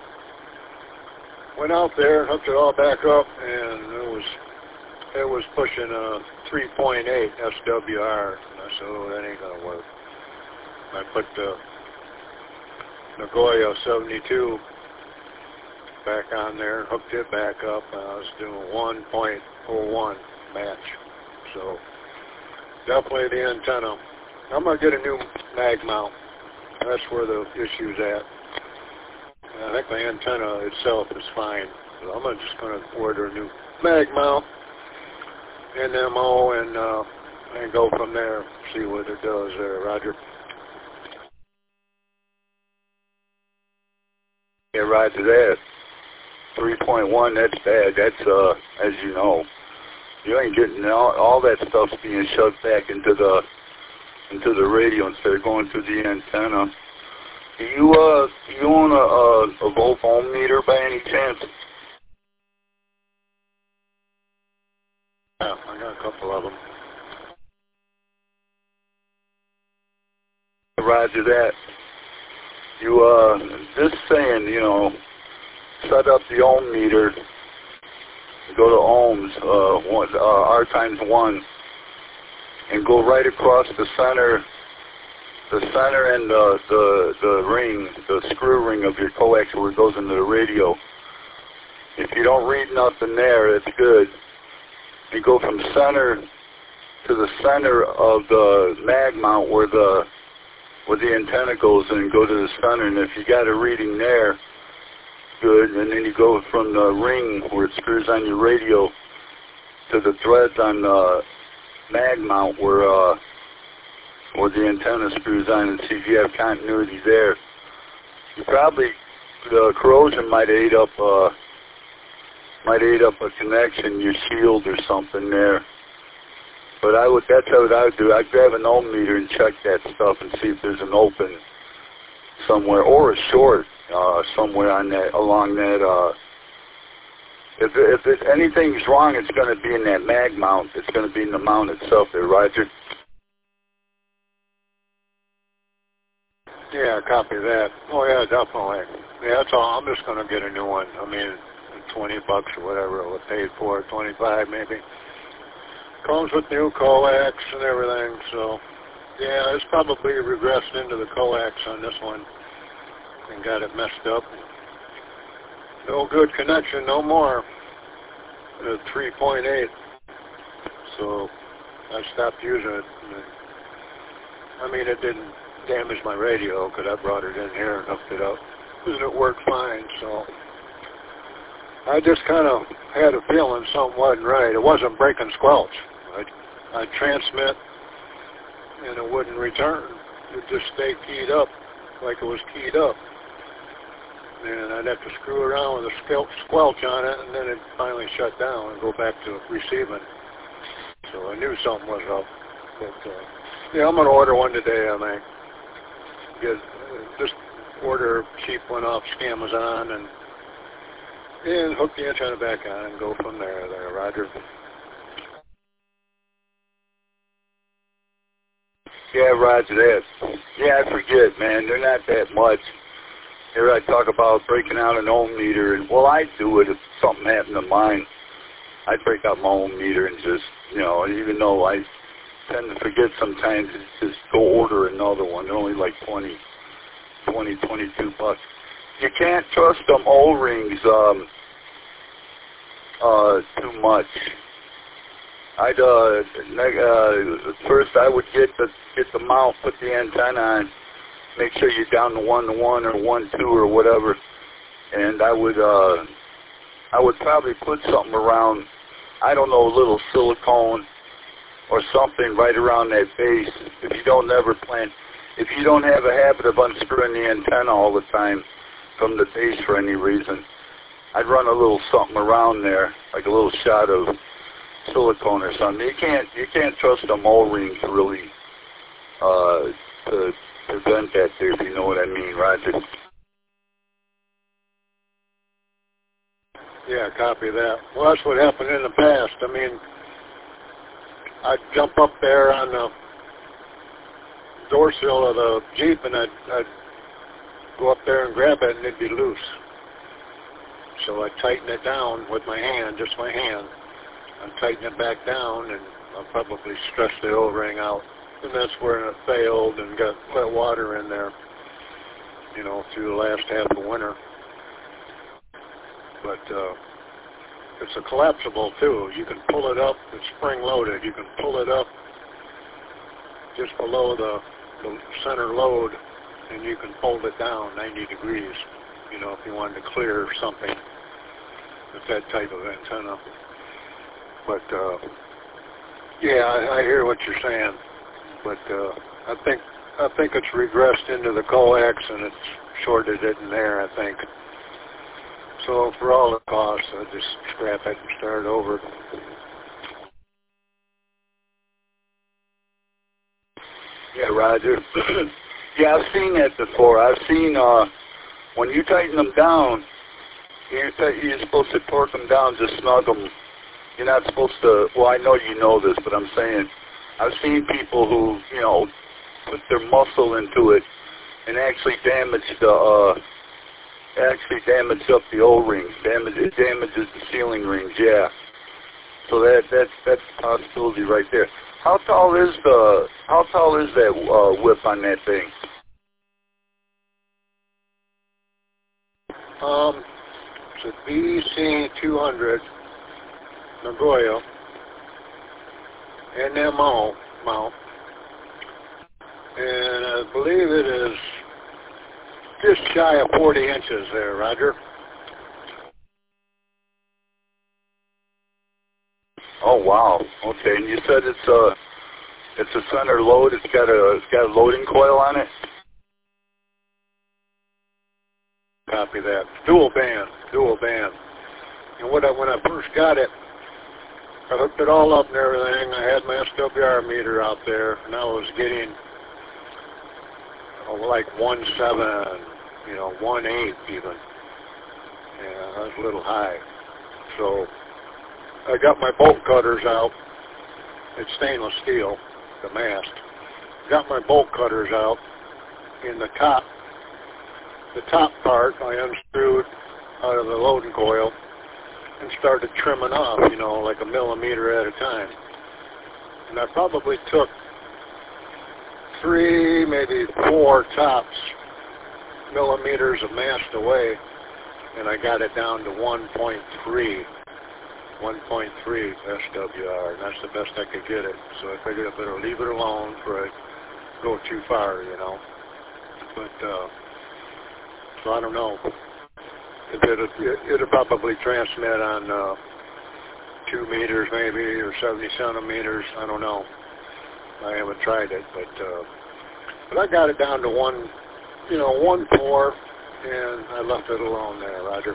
there and hooked it all back up, and it was pushing a 3.8 SWR, and I said, oh, that ain't gonna work. I put the Nagoya 72 back on there and hooked it back up, and I was doing 1.01 match. So definitely the antenna. I'm going to get a new mag mount. That's where the issue's at. And I think the antenna itself is fine. So I'm just going to order a new mag mount, NMO, and go from there, see what it does there, Roger. Yeah, Roger that. 3.1, that's bad. That's, as you know, you ain't getting all that stuff's being shoved back into the radio instead of going through the antenna. Do you own a volt ohm meter by any chance? Yeah, I got a couple of them. Roger that. You, just saying, you know, set up the ohm meter, go to ohms, R times 1, and go right across the center and the ring, the screw ring of your coax where it goes into the radio. If you don't read nothing there, it's good. You go from center to the center of the mag mount where the antenna goes, and go to the center. And if you got a reading there, good. And then you go from the ring where it screws on your radio to the threads on the mag mount where the antenna screws on, and see if you have continuity there. You probably, the corrosion might ate up a connection, your shield or something there. But that's what I would do. I'd grab an ohm meter and check that stuff and see if there's an open somewhere or a short somewhere on that, along that. If anything's wrong, it's going to be in that mag mount. It's going to be in the mount itself there, Roger. Yeah, copy that. Oh yeah, definitely. Yeah, that's all. I'm just going to get a new one. I mean, $20 or whatever it was paid for, 25 maybe. Comes with new coax and everything, so yeah, it's probably regressed into the coax on this one and got it messed up. No good connection, no more. 3.8. So I stopped using it. I mean, it didn't damage my radio because I brought it in here and hooked it up, and it worked fine. So I just kind of had a feeling something wasn't right. It wasn't breaking squelch. I'd transmit and it wouldn't return. It just stayed keyed up like it was keyed up. And I'd have to screw around with a squelch on it, and then it finally shut down and go back to receiving. So I knew something was up. But yeah, I'm going to order one today, I think. Just order a cheap one off Amazon and hook the antenna back on and go from there, Roger. Yeah, Roger that. Yeah, I forget, man. They're not that much. Here I talk about breaking out an ohm meter, and well, I do it if something happened to mine. I'd break out my ohm meter and just, even though I tend to forget sometimes, just go order another one. They're only like $22. You can't trust them O-rings too much. I'd first I would get the mount, put the antenna on, make sure you're down to 1-to-1 or 1-2 or whatever, and I would probably put something around, I don't know, a little silicone or something right around that base. If you don't have a habit of unscrewing the antenna all the time from the base for any reason, I'd run a little something around there, like a little shot of silicone or something. You can't trust them O-rings really to prevent that there, if you know what I mean, Roger. Yeah, copy that. Well, that's what happened in the past. I mean, I'd jump up there on the door sill of the Jeep, and I'd go up there and grab it, and it'd be loose. So I'd tighten it down with my hand, just my hand. I'd tighten it back down, and I'll probably stress the O-ring out. And that's where it failed and got wet water in there, through the last half of winter. But it's a collapsible, too. You can pull it up. It's spring-loaded. You can pull it up just below the center load, and you can fold it down 90 degrees, if you wanted to clear something with that type of antenna. But, yeah, I hear what you're saying. But I think it's regressed into the coax, and it's shorted it in there, I think. So for all the costs, I just scrap it and start over. Yeah, Roger. Yeah, I've seen that before. I've seen when you tighten them down, you're supposed to torque them down, just snug them. You're not supposed to, well, I know you know this, but I'm saying, I've seen people who, put their muscle into it and actually damage up the O-rings. It damages the sealing rings, yeah. So that's a possibility right there. How tall is that whip on that thing? It's a BC 200 Nagoya, NMO mount, and I believe it is just shy of 40 inches there, Roger. Oh wow. Okay, and you said it's a center load. It's got a loading coil on it. Copy that. Dual band. And when I first got it, I hooked it all up and everything. I had my SWR meter out there, and I was getting like 1.7, 1.8 even. Yeah, I was a little high. So I got my bolt cutters out. It's stainless steel, the mast. Got my bolt cutters out. In the top part, I unscrewed out of the loading coil and started trimming off, like a millimeter at a time. And I probably took 3, maybe 4 tops millimeters of mast away, and I got it down to 1.3 SWR, and that's the best I could get it. So I figured I better leave it alone before I go too far, But, so I don't know. It'll probably transmit on 2 meters maybe, or 70 centimeters. I don't know. I haven't tried it, but I got it down to 1.4, and I left it alone there, Roger.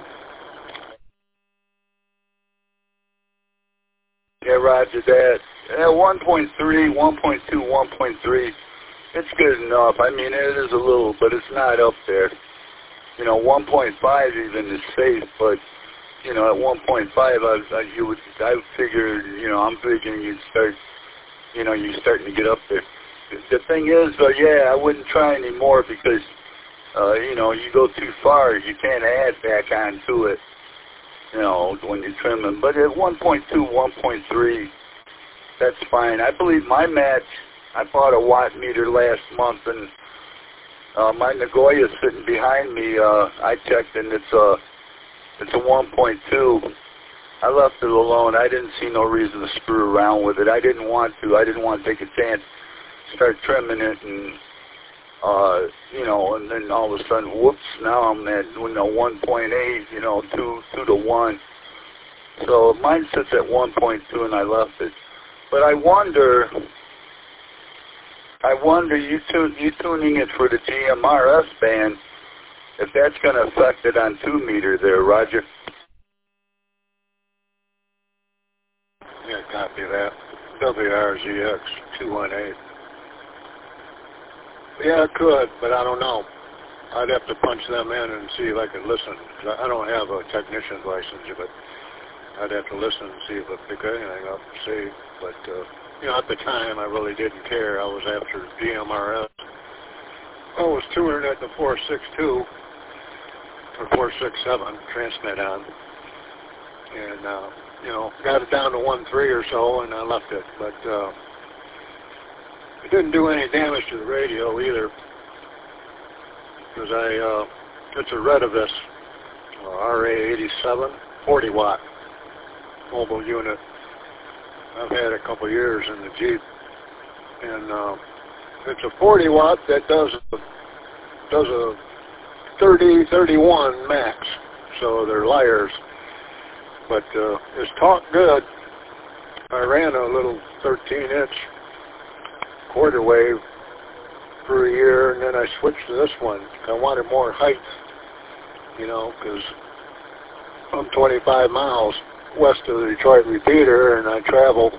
Yeah, Roger that. 1.3, 1.2, 1.3. It's good enough. I mean, it is a little, but it's not up there. 1.5 even is safe, but at 1.5, I figured, I'm figuring you'd start, you're starting to get up there. The thing is, I wouldn't try anymore because, you go too far, you can't add back onto it, when you're trimming. But at 1.2, 1.3, that's fine. I believe my match, I bought a watt meter last month, and my Nagoya sitting behind me, I checked, and it's a 1.2. I left it alone. I didn't see no reason to screw around with it. I didn't want to. I didn't want to take a chance, start trimming it, and and then all of a sudden, whoops! Now I'm at 1.8, 2 to 1. So mine sits at 1.2, and I left it. But I wonder, you tuning it for the GMRS band, if that's going to affect it on 2 meter there, Roger. Yeah, copy that. WRZX 218. Yeah, it could, but I don't know. I'd have to punch them in and see if I could listen. I don't have a technician's license, but I'd have to listen and see if I pick anything up and see. But, at the time, I really didn't care. I was after GMRS. I was tuning at the 462 or 467 transmit on. And, got it down to 1.3 or so, and I left it. But it didn't do any damage to the radio either, because it's a Retevis RA87 40 watt mobile unit. I've had a couple years in the Jeep, and it's a 40 watt that does a 30-31 max, so they're liars. But it's talked good. I ran a little 13-inch quarter wave for a year, and then I switched to this one. I wanted more height, because I'm 25 miles west of the Detroit repeater, and I travel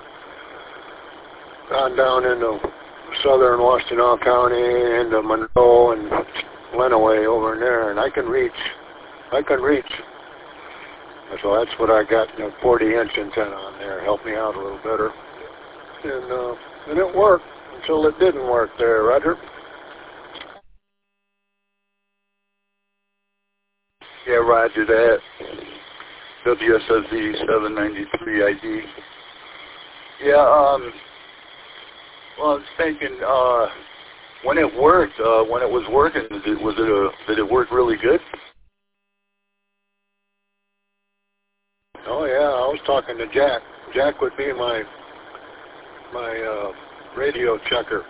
on down into southern Washtenaw County, into Monroe and Lenawee over in there, and I can reach. So that's what I got, 40-inch antenna on there. Helped me out a little better. And it worked until it didn't work there, Roger. Yeah, Roger that. WSSZ 793 ID. Yeah, well, I was thinking, when it worked, when it was working, did it work really good? Oh yeah, I was talking to Jack. Jack would be my my radio checker.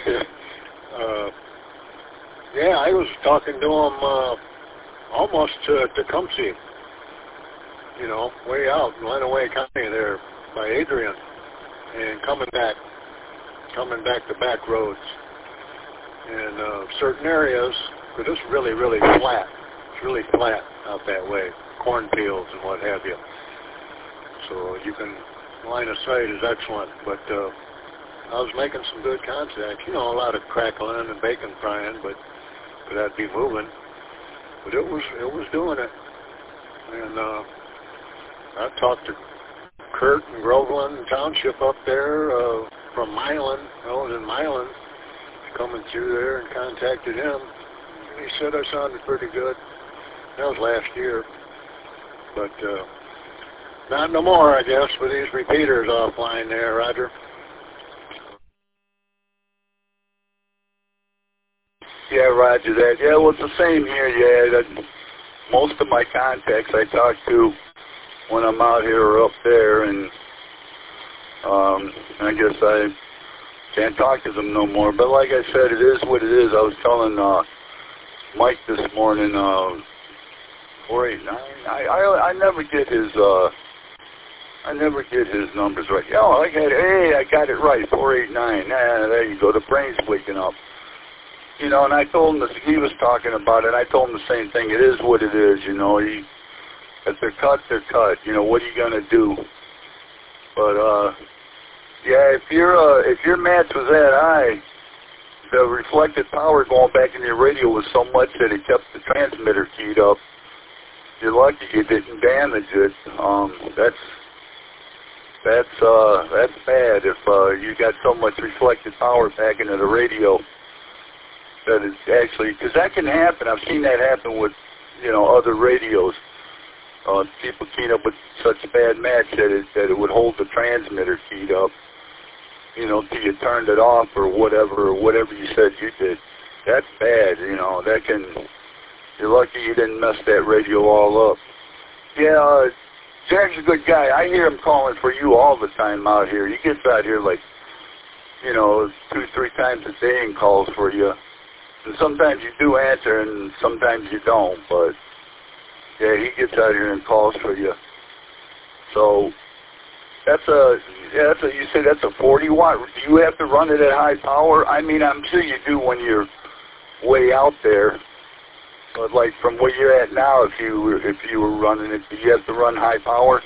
Yeah, I was talking to him almost to Tecumseh, you know, way out in Lenawee County there by Adrian, and coming back to back roads. And certain areas, because it's really, really flat. It's really flat out that way, cornfields and what have you. So you can, line of sight is excellent, but I was making some good contact. You know, a lot of crackling and bacon frying, but I'd be moving. But it was doing it. And I talked to Kurt and Groveland Township up there from Milan. I was in Milan, coming through there, and contacted him. He said I sounded pretty good. That was last year. But not no more, I guess, with these repeaters offline there, Roger. Yeah, Roger that. Yeah, well, it's the same here. Yeah, that most of my contacts I talk to when I'm out here or up there, and I guess I can't talk to them no more. But like I said, it is what it is. I was telling Mike this morning, 489. I never get his numbers right. Oh, I got it right, 489. There you go. The brain's waking up. You know, and I told him, he was talking about it, I told him the same thing. It is what it is, you know. If they're cut, they're cut. You know, what are you going to do? But, yeah, if your match was that high, the reflected power going back in your radio was so much that it kept the transmitter keyed up. You're lucky you didn't damage it. That's bad if you got so much reflected power back into the radio. That is actually, because that can happen. I've seen that happen with, you know, other radios. People keyed up with such bad match that it would hold the transmitter keyed up, you know, till you turned it off or whatever you said you did. That's bad, you know. You're lucky you didn't mess that radio all up. Yeah, Jack's a good guy. I hear him calling for you all the time out here. He gets out here like, you know, 2-3 times a day and calls for you. And sometimes you do answer, and sometimes you don't. But yeah, he gets out here and calls for you. So you say that's a 40 watt. Do you have to run it at high power? I mean, I'm sure you do when you're way out there. But like from where you're at now, if you were running it, do you have to run high power?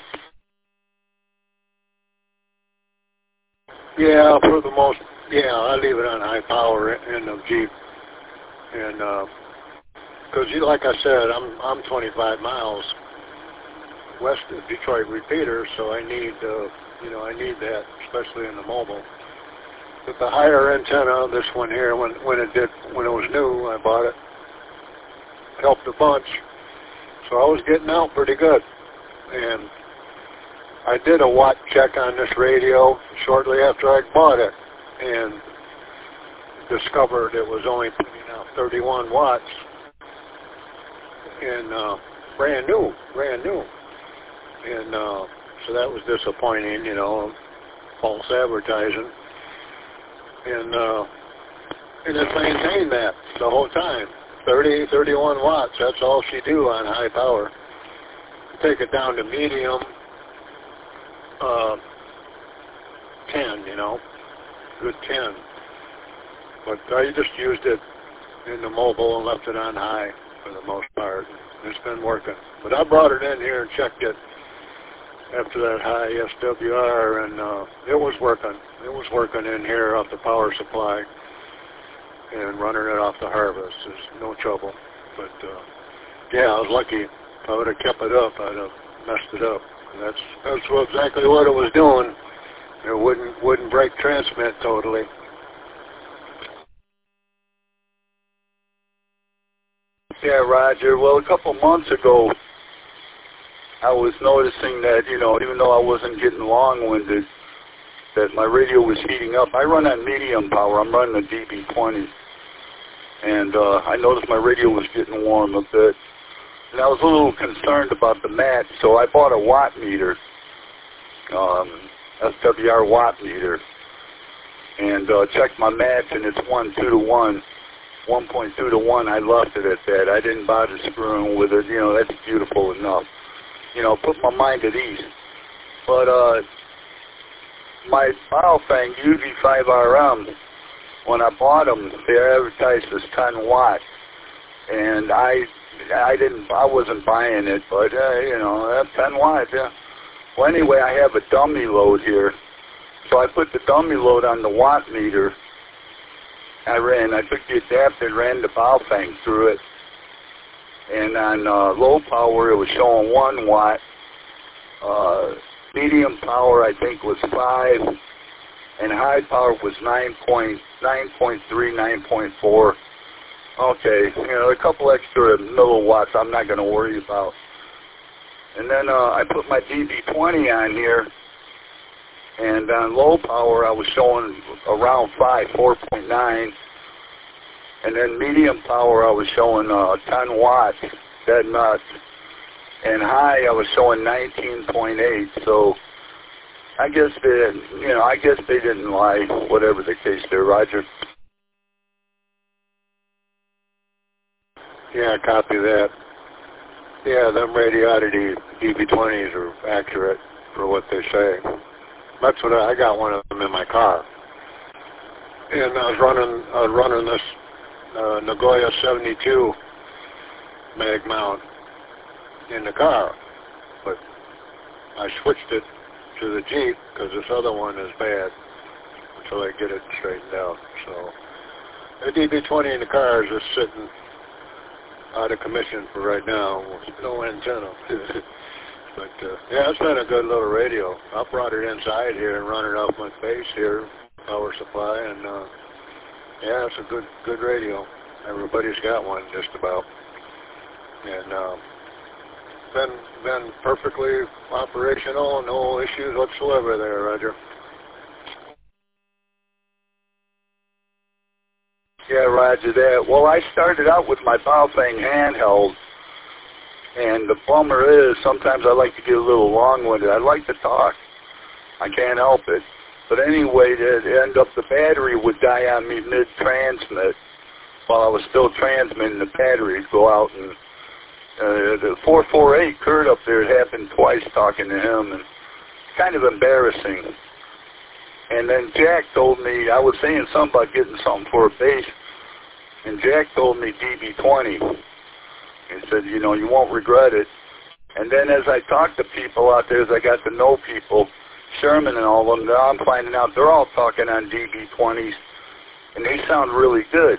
Yeah, for the most. Yeah, I leave it on high power in the Jeep. And because like I said, I'm 25 miles west of Detroit repeater, so I need I need that, especially in the mobile. But the higher antenna, this one here, when it was new, I bought it. Helped a bunch, so I was getting out pretty good. And I did a watt check on this radio shortly after I bought it, and discovered it was only putting out 31 watts, and brand new, and so that was disappointing, you know, false advertising, and it maintained that the whole time, 31 watts. That's all she do on high power. Take it down to medium, 10, you know, good 10. But I just used it in the mobile and left it on high for the most part. It's been working. But I brought it in here and checked it after that high SWR, and it was working. It was working in here off the power supply and running it off the harvest. There's no trouble. But, yeah, I was lucky. If I would have kept it up, I'd have messed it up. And that's exactly what it was doing. It wouldn't break transmit totally. Yeah, Roger. Well, a couple months ago, I was noticing that, you know, even though I wasn't getting long-winded, that my radio was heating up. I run on medium power. I'm running a DB20. And I noticed my radio was getting warm a bit. And I was a little concerned about the match, so I bought a watt meter, SWR watt meter. and checked my match, and it's 1.2 to 1. 1.2 to 1, I left it at that. I didn't bother screwing with it. You know, that's beautiful enough. You know, put my mind at ease. But my Baofeng UV5RM, when I bought them, they advertised as 10 watt, and I wasn't buying it, but you know, 10 watt, yeah. Well, anyway, I have a dummy load here, so I put the dummy load on the watt meter. I took the adapter and ran the Baofeng through it, and on low power it was showing 1 watt. Medium power I think was 5, and high power was 9.3, 9.4. Okay, you know, a couple extra milliwatts I'm not going to worry about. And then I put my DB20 on here, and on low power I was showing around 5, 4.9, and then medium power I was showing 10 watts, dead nuts. And high, I was showing 19.8. So I guess they didn't lie. Whatever the case there, Roger. Yeah, copy that. Yeah, them Radiodity DB20s are accurate for what they say. That's what I got one of them in my car, and I was running this Nagoya 72 mag mount in the car, but I switched it to the Jeep because this other one is bad until I get it straightened out. So the DB20 in the car is just sitting out of commission for right now with no antenna. But yeah, it's been a good little radio. I brought it inside here and run it off my base here, power supply, and yeah, it's a good radio. Everybody's got one just about, and been perfectly operational, no issues whatsoever there, Roger. Yeah, Roger that. Well, I started out with my Baofeng handheld, and the bummer is sometimes I like to get a little long-winded. I like to talk. I can't help it. But anyway, the battery would die on me mid-transmit while I was still transmitting. The battery would go out, and the 448 Kurt up there, it happened twice talking to him, and kind of embarrassing. And then Jack told me, I was saying something about getting something for a base, and Jack told me DB20. He said, you know, you won't regret it. And then as I talked to people out there, as I got to know people, Sherman and all of them, now I'm finding out they're all talking on DB20s, and they sound really good.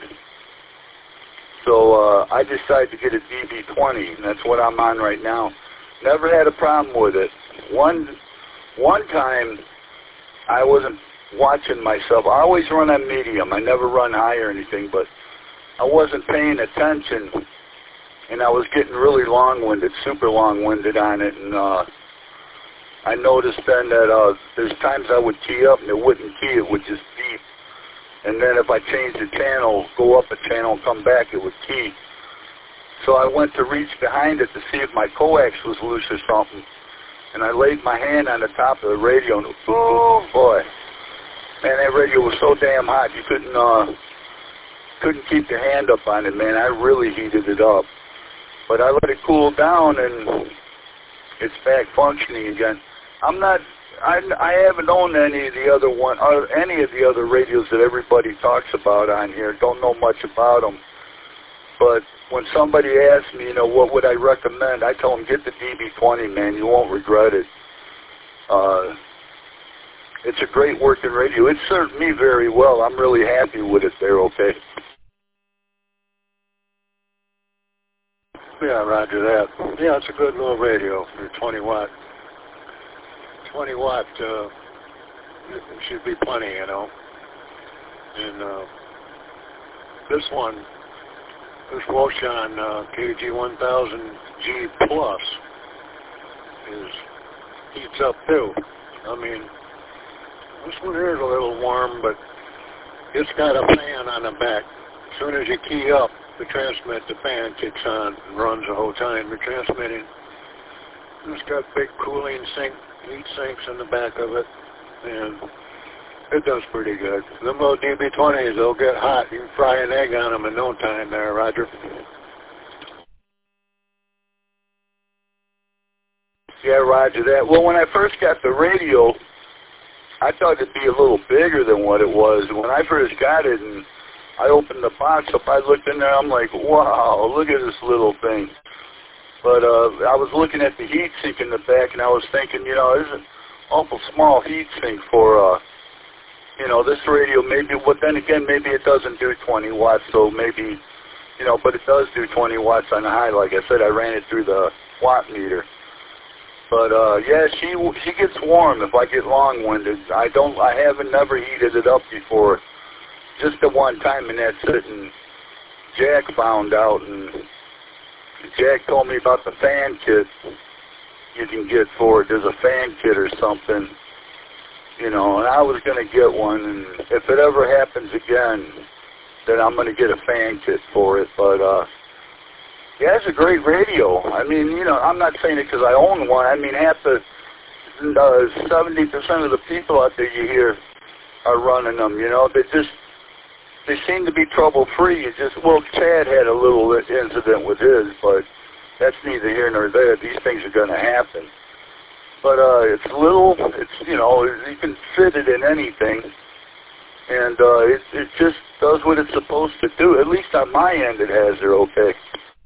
So I decided to get a DB20, and that's what I'm on right now. Never had a problem with it. One time, I wasn't watching myself. I always run on medium. I never run high or anything, but I wasn't paying attention, and I was getting really long-winded, super long-winded on it, and I noticed then that there's times I would key up, and it wouldn't key. It would just beep. And then if I changed the channel, go up a channel and come back, it would key. So I went to reach behind it to see if my coax was loose or something. And I laid my hand on the top of the radio, and oh boy, man, that radio was so damn hot you couldn't keep your hand up on it, man. I really heated it up. But I let it cool down, and it's back functioning again. I haven't owned any of the other radios that everybody talks about on here. Don't know much about them. But when somebody asks me, you know, what would I recommend, I tell them, get the DB20, man. You won't regret it. It's a great working radio. It served me very well. I'm really happy with it there, okay? Yeah, roger that. Yeah, it's a good little radio for 20 watt. 20 watt it should be plenty, you know. And this one, this Wouxun KG1000G Plus heats up too. I mean, this one here is a little warm, but it's got a fan on the back. As soon as you key up the transmit, the fan kicks on and runs the whole time you're transmitting. It's got big cooling heat sinks in the back of it, and It does pretty good. Them little DB20s, they'll get hot. You can fry an egg on them in no time there, Roger. Yeah, Roger that. Well, when I first got the radio, I thought it'd be a little bigger than what it was. When I first got it and I opened the box up, I looked in there, I'm like, wow, look at this little thing. But I was looking at the heat sink in the back, and I was thinking, you know, this is an awful small heat sink for, you know, this radio. Maybe, but then again, maybe it doesn't do 20 watts, so maybe, you know, but it does do 20 watts on the high. Like I said, I ran it through the watt meter. But yeah, she gets warm if I get long-winded. I haven't never heated it up before, just the one time, and that's it. And Jack found out, and Jack told me about the fan kit you can get for it. There's a fan kit or something, you know, and I was going to get one, and if it ever happens again, then I'm going to get a fan kit for it. But yeah, it's a great radio. I mean, you know, I'm not saying it because I own one. I mean, half the 70% of the people out there you hear are running them. You know, they seem to be trouble-free. Well, Chad had a little incident with his, but that's neither here nor there. These things are going to happen. But it's little. It's, you know, you can fit it in anything, and it just does what it's supposed to do. At least on my end, it has. They're okay.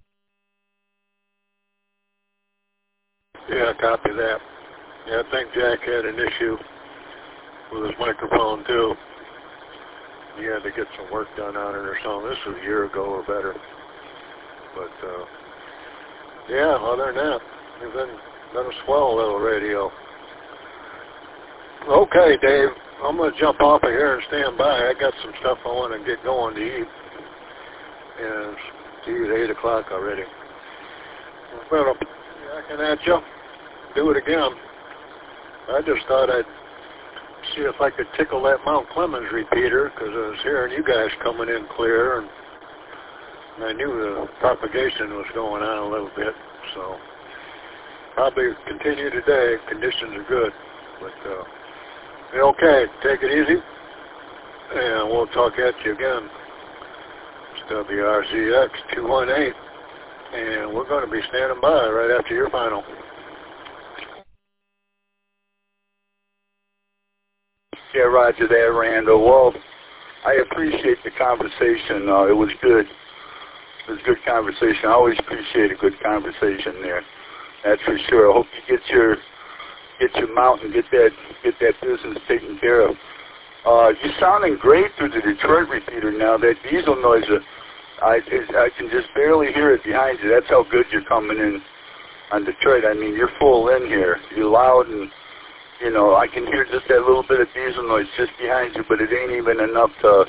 Yeah, copy that. Yeah, I think Jack had an issue with his microphone, too. He had to get some work done on it or something. This was a year ago or better. But, yeah, other than that, it's been a swell little radio. Okay, Dave, I'm going to jump off of here and stand by. I got some stuff I want to get going to eat. And it's 8 o'clock already. Well, yakking at you. Do it again. I just thought I'd see if I could tickle that Mount Clemens repeater, because I was hearing you guys coming in clear, and I knew the propagation was going on a little bit, so probably continue today. Conditions are good, but okay, take it easy, and we'll talk at you again. It's WRZX 218, and we're going to be standing by right after your final. Yeah, Roger that, Randall. Well, I appreciate the conversation. It was good. It was a good conversation. I always appreciate a good conversation there. That's for sure. I hope you get your mount and get that business taken care of. You're sounding great through the Detroit repeater now. That diesel noise, I can just barely hear it behind you. That's how good you're coming in on Detroit. I mean, you're full in here. You're loud, and you know, I can hear just that little bit of diesel noise just behind you, but it ain't even enough to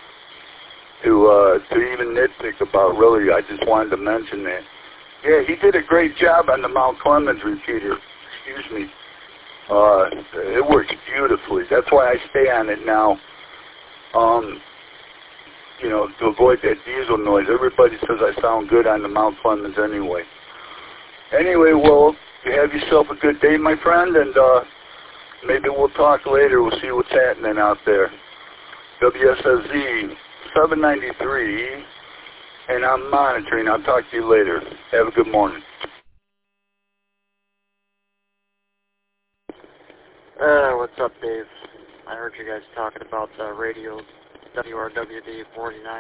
even nitpick about, really. I just wanted to mention that. Yeah, he did a great job on the Mount Clemens repeater. Excuse me. It works beautifully. That's why I stay on it now. You know, to avoid that diesel noise. Everybody says I sound good on the Mount Clemens anyway. Anyway, well, you have yourself a good day, my friend, and maybe we'll talk later. We'll see what's happening out there. WSSZ 793, and I'm monitoring. I'll talk to you later. Have a good morning. What's up, Dave? I heard you guys talking about radio WRWD 49.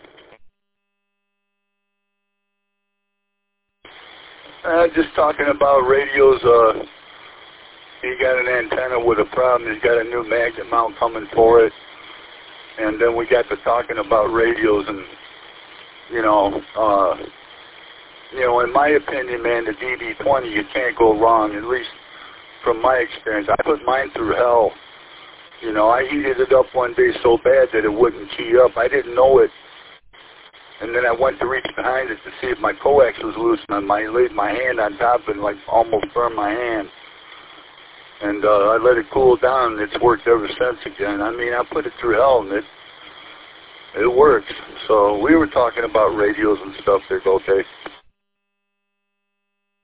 Just talking about radios. He got an antenna with a problem. He's got a new magnet mount coming for it. And then we got to talking about radios, and you know, in my opinion, man, the DB20, you can't go wrong. At least from my experience, I put mine through hell. You know, I heated it up one day so bad that it wouldn't key up. I didn't know it. And then I went to reach behind it to see if my coax was loose, and I laid my hand on top and like almost burned my hand. And I let it cool down, and it's worked ever since again. I mean, I put it through hell, and it works. So we were talking about radios and stuff there, okay?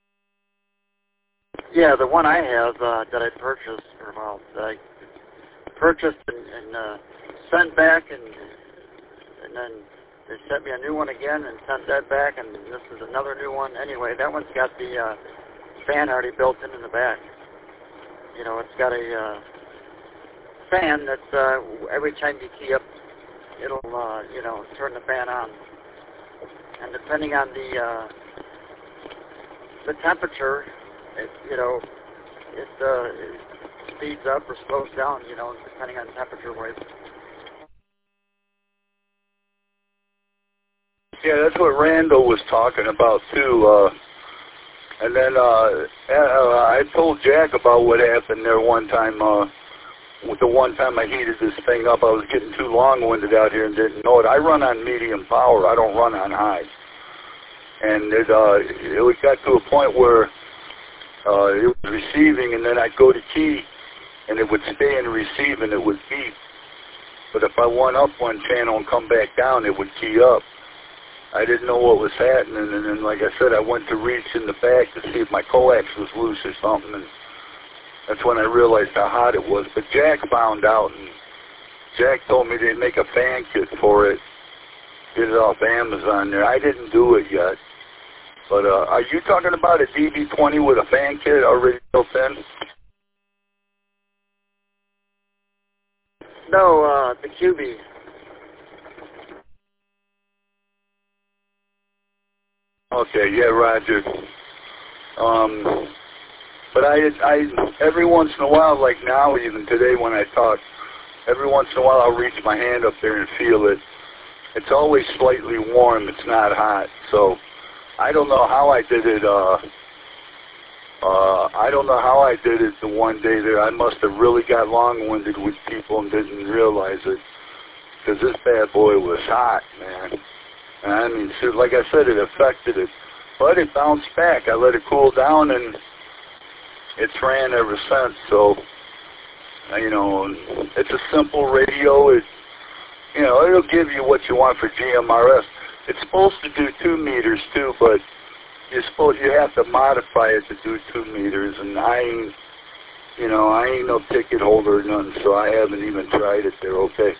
Yeah, the one I have that I purchased, or well, that I purchased and sent back, and then they sent me a new one again and sent that back, and this is another new one. Anyway, that one's got the fan already built in the back. You know, it's got a fan that every time you key up, it'll you know, turn the fan on. And depending on the temperature, it, you know, it speeds up or slows down, you know, depending on temperature wise. Yeah, that's what Randall was talking about too. And then I told Jack about what happened there one time. The one time I heated this thing up, I was getting too long-winded out here and didn't know it. I run on medium power. I don't run on high. And it got to a point where it was receiving, and then I'd go to key, and it would stay in receive, and it would beep. But if I went up one channel and come back down, it would key up. I didn't know what was happening, and then, like I said, I went to reach in the back to see if my coax was loose or something, and that's when I realized how hot it was. But Jack found out, and Jack told me they'd make a fan kit for it, get it off Amazon there. I didn't do it yet. But are you talking about a DB20 with a fan kit already built in? No, the QB. Okay, yeah, Roger. But I every once in a while, like now, even today when I talk, every once in a while I'll reach my hand up there and feel it. It's always slightly warm. It's not hot. So I don't know how I did it. I don't know how I did it the one day there. I must have really got long-winded with people and didn't realize it, because this bad boy was hot, man. And I mean, so, like I said, it affected it. But it bounced back. I let it cool down, and it's ran ever since. So, you know, it's a simple radio. It, you know, it'll give you what you want for GMRS. It's supposed to do 2 meters, too, but you have to modify it to do 2 meters. And I ain't, you know, I ain't no ticket holder or nothing, so I haven't even tried it there, okay?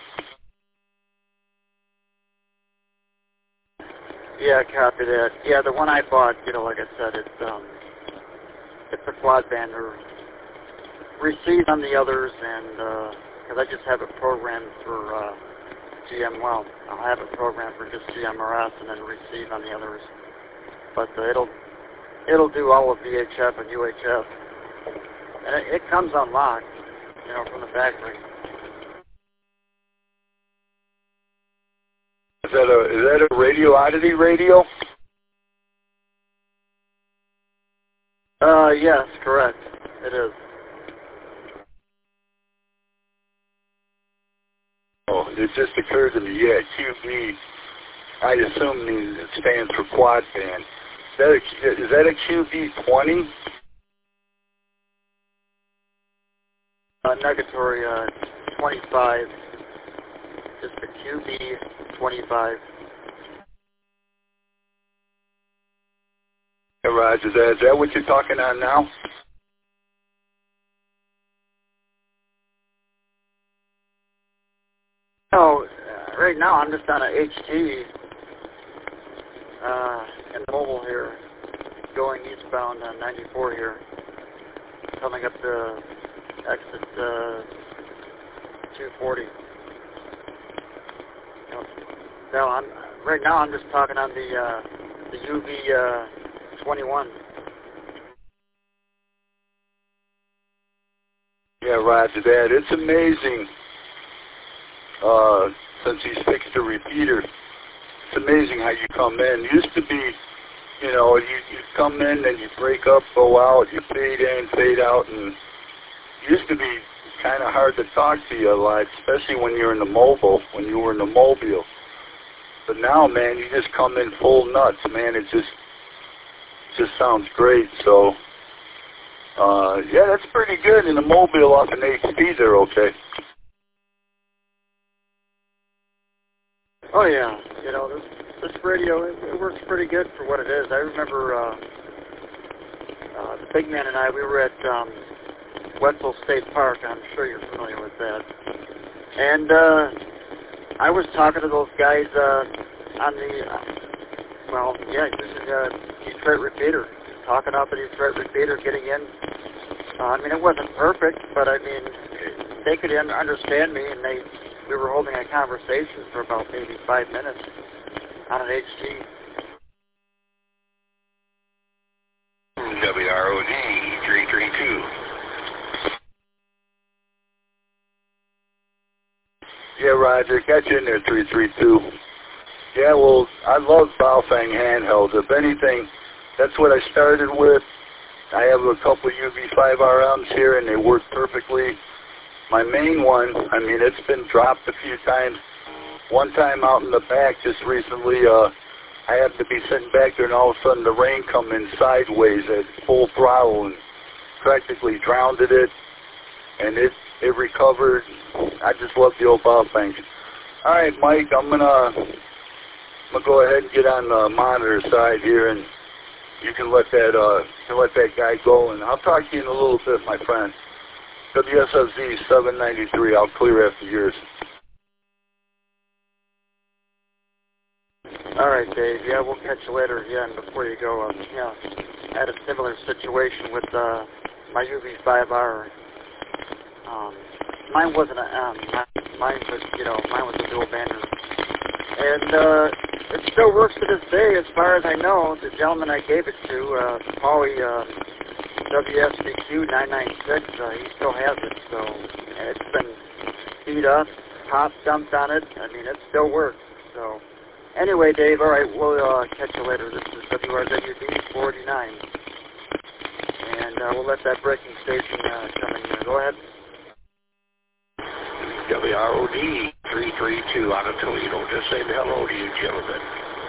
Yeah, copy that. Yeah, the one I bought, you know, like I said, it's a quad band or receive on the others, and because I just have it programmed for GM. Well, I'll have it programmed for just GMRS and then receive on the others. But it'll do all of VHF and UHF, and it comes unlocked, you know, from the factory. Is that a Radio Oddity radio? Yes, correct. It is. Oh, it just occurred to me, yeah, QB, I assume it stands for quad band. Is that a QB20? Negatory 25. Just the QB 25. Hey, Roger, is that what you're talking on now? No, right now I'm just on a HT in the mobile here, going eastbound on 94 here, coming up to exit 240. No, right now I'm just talking on the UV 21. Yeah, Roger that. It's amazing. Since he's fixed the repeater, it's amazing how you come in. It used to be, you know, you come in and you break up, go out, you fade in, fade out, and it used to be kind of hard to talk to you a lot, especially when you're in the mobile, when you were in the mobile. But now, man, you just come in full nuts, man. It just sounds great. So, yeah, that's pretty good. In the mobile off an HP, they're okay. Oh yeah, you know, this radio, it works pretty good for what it is. I remember the big man and I, we were at Wetzel State Park. I'm sure you're familiar with that. And I was talking to those guys on the, this is a Detroit repeater. Talking off the Detroit repeater, getting in. I mean, it wasn't perfect, but I mean, they could understand me, and we were holding a conversation for about maybe 5 minutes on an HG. WROD 332. Yeah, Roger, got you in there, 332. Yeah, well, I love Baofeng handhelds. If anything, that's what I started with. I have a couple UV5RMs here, and they work perfectly. My main one, I mean, it's been dropped a few times. One time out in the back just recently, I happened to be sitting back there, and all of a sudden the rain come in sideways at full throttle and practically drowned it, and it recovered. I just love the old Baofeng. All right, Mike, I'm gonna go ahead and get on the monitor side here, and you can let that guy go, and I'll talk to you in a little bit, my friend. WSFZ 793. I'll clear after yours. All right, Dave. Yeah, we'll catch you later. Yeah, and before you go, I had a similar situation with my UV5R. Mine wasn't mine was a dual banner, and it still works to this day, as far as I know. The gentleman I gave it to, Paulie WSBQ 996, he still has it. So it's been beat up, pop dumped on it. I mean, it still works. So. Anyway, Dave, all right, we'll catch you later. This is WRWD 49. And we'll let that breaking station come in here. Go ahead. WROD 332 out of Toledo. Just saying hello to you, gentlemen.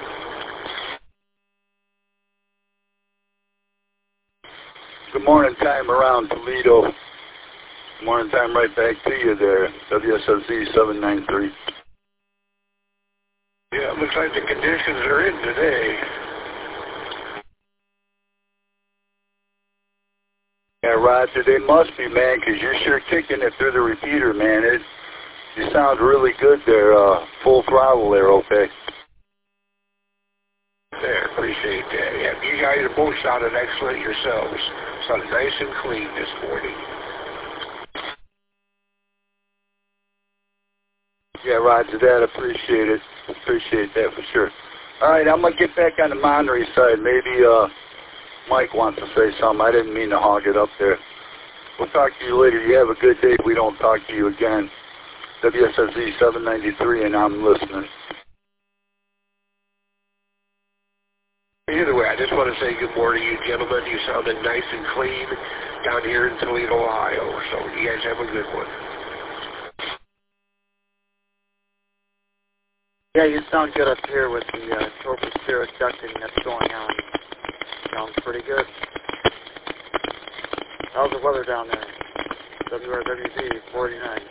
Good morning time around Toledo. Good morning time right back to you there. WSFZ 793. Yeah, it looks like the conditions are in today. Yeah, Roger, they must be, man, because you're sure kicking it through the repeater, man. You sound really good there, full throttle there, okay? There, appreciate that. Yeah, you guys both sounded excellent yourselves. Sounded nice and clean this morning. Yeah, Roger that. Appreciate it. Appreciate that for sure. All right, I'm going to get back on the monitoring side. Maybe Mike wants to say something. I didn't mean to hog it up there. We'll talk to you later. You have a good day if we don't talk to you again. WSFZ 793, and I'm listening. Either way, I just want to say good morning, you gentlemen. You sounded nice and clean down here in Toledo, Ohio. So you guys have a good one. Yeah, you sound good up here with the tropospheric ducting that's going on. Sounds pretty good. How's the weather down there? WRWD 49.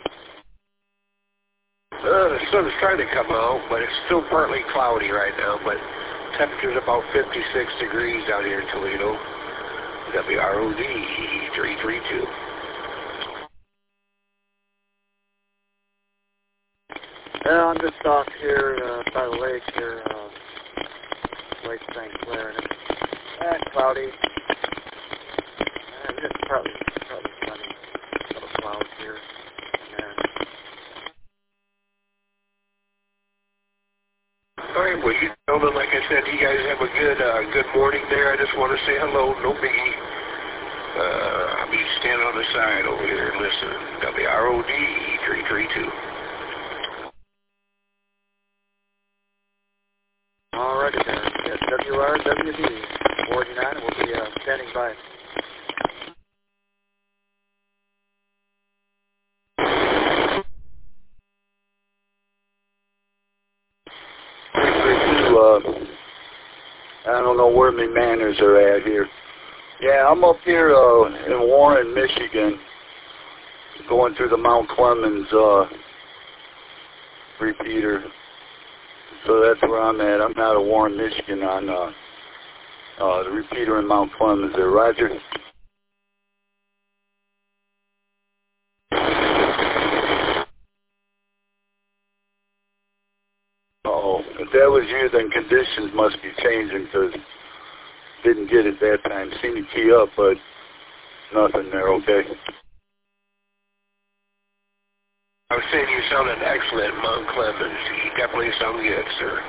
The sun's trying to come out, but it's still partly cloudy right now. But temperature's about 56 degrees down here in Toledo. WROD 332. I'm just off here by the lake here, Lake St. Clair, and it's cloudy. It's probably sunny. Little clouds here and there. All right, well, you gentlemen, like I said, you guys have a good morning there. I just want to say hello, no biggie. I'll be standing on the side over here listening. WROD 332. Alrighty then. Yes, WRWD 49 will be standing by. I don't know where my manners are at here. Yeah, I'm up here in Warren, Michigan, going through the Mount Clemens repeater. So that's where I'm at. I'm out of Warren, Michigan on the repeater in Mount Clemens there. Roger. that was you, then conditions must be changing because didn't get it that time. Seen you key up, but nothing there, okay? I was saying you sounded excellent, Mount Clemens. You definitely sound good, sir.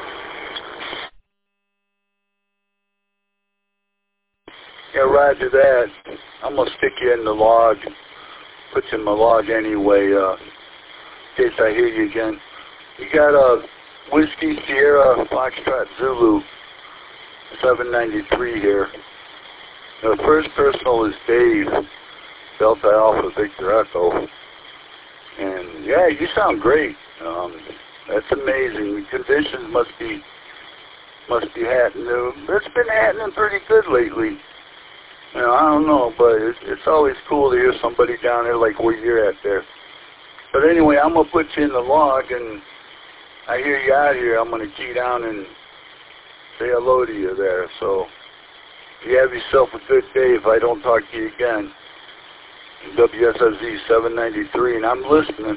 Yeah, roger that. I'm going to stick you in the log. Put you in my log anyway, in case I hear you again. You got a Whiskey Sierra Foxtrot Zulu 793 here. The first personal is Dave, Delta Alpha Victor Echo. And yeah, you sound great. That's amazing. The conditions must be happening. It's been happening pretty good lately. You know, I don't know, but it's always cool to hear somebody down there like where you're at there. But anyway, I'm going to put you in the log, and I hear you out here. I'm going to key down and say hello to you there. So you have yourself a good day if I don't talk to you again. WSFZ 793, and I'm listening.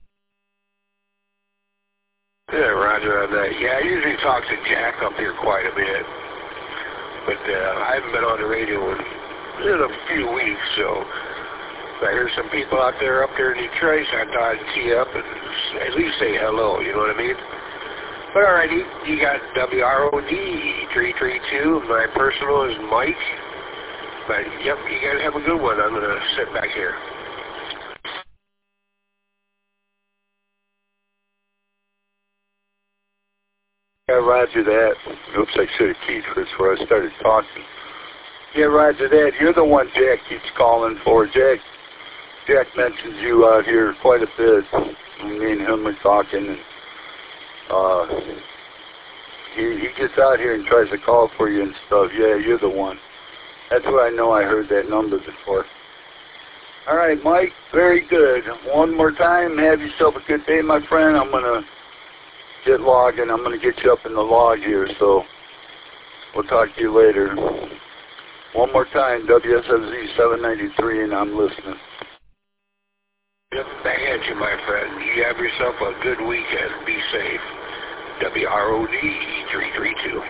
Yeah, roger on that. Yeah, I usually talk to Jack up here quite a bit. But I haven't been on the radio in a few weeks, so I hear some people out there in Detroit, so I thought I'd tee up and at least say hello, you know what I mean? But alrighty, you got WROD 332, my personal is Mike. But yep, you guys have a good one. I'm going to sit back here. Yeah, roger that. Oops, I should have keyed first before I started talking. Yeah, roger that. You're the one Jack keeps calling for. Jack mentions you out here quite a bit. Me and him are talking, and he gets out here and tries to call for you and stuff. Yeah, you're the one. That's where I know I heard that number before. All right, Mike, very good. One more time, have yourself a good day, my friend. I'm going to get logging. I'm going to get you up in the log here, so we'll talk to you later. One more time, WSFZ 793, and I'm listening. Yep, back at you, my friend. You have yourself a good weekend. Be safe. WROD 332.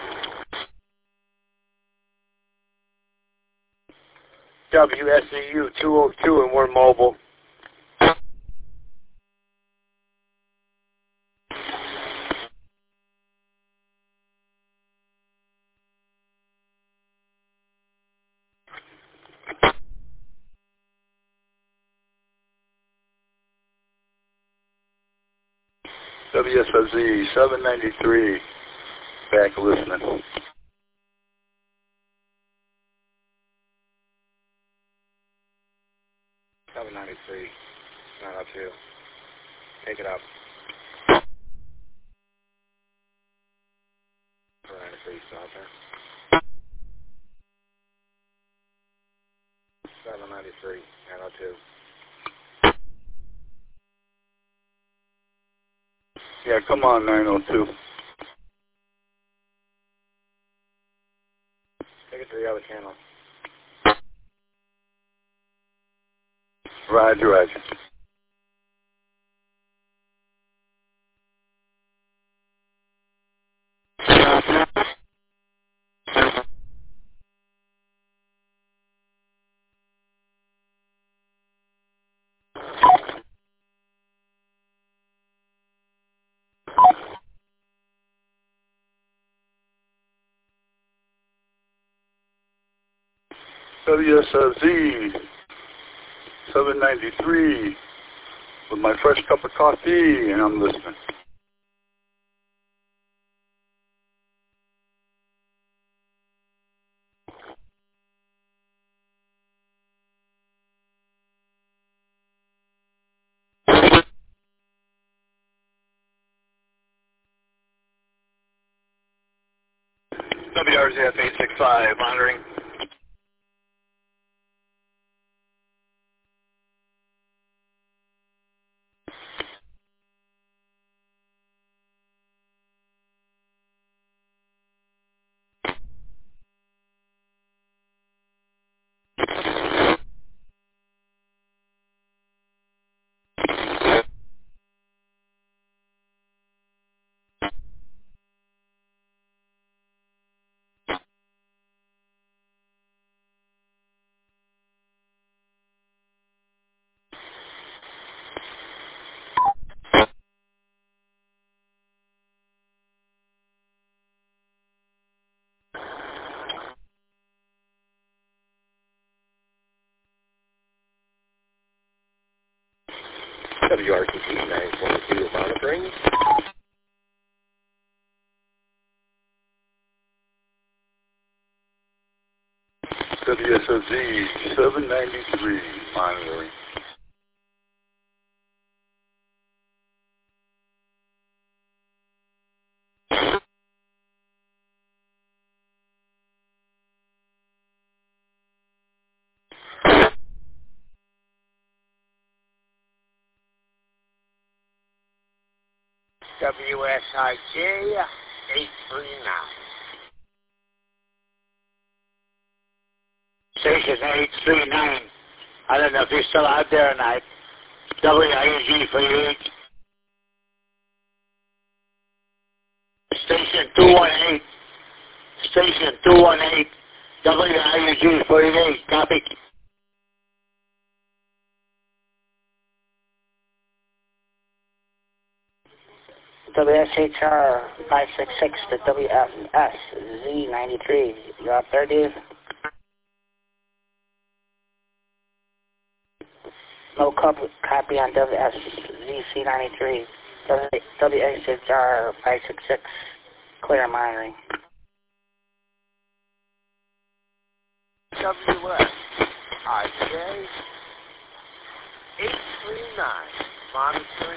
WSEU 202, and we're mobile. WSFZ 793, back listening. $793, 902. Take it up. 793, stop there. 793, 902. Yeah, come on, 902. Take it to the other channel. Roger, roger. WSFZ 793 with my fresh cup of coffee, and I'm listening. WRZF 865, monitoring. WRTG 942 monitoring. WSOZ 793 monitoring. WSIJ 839. Station 839. I don't know if you're still out there or not. WIUG 48. Station 218. Station 218. WIUG 48. Copy. WSHR 566 to WFS Z93. You're out there, dude? No copy on WSZC93. WSHR 566. Clear monitoring. WSIJ 839. Monitoring.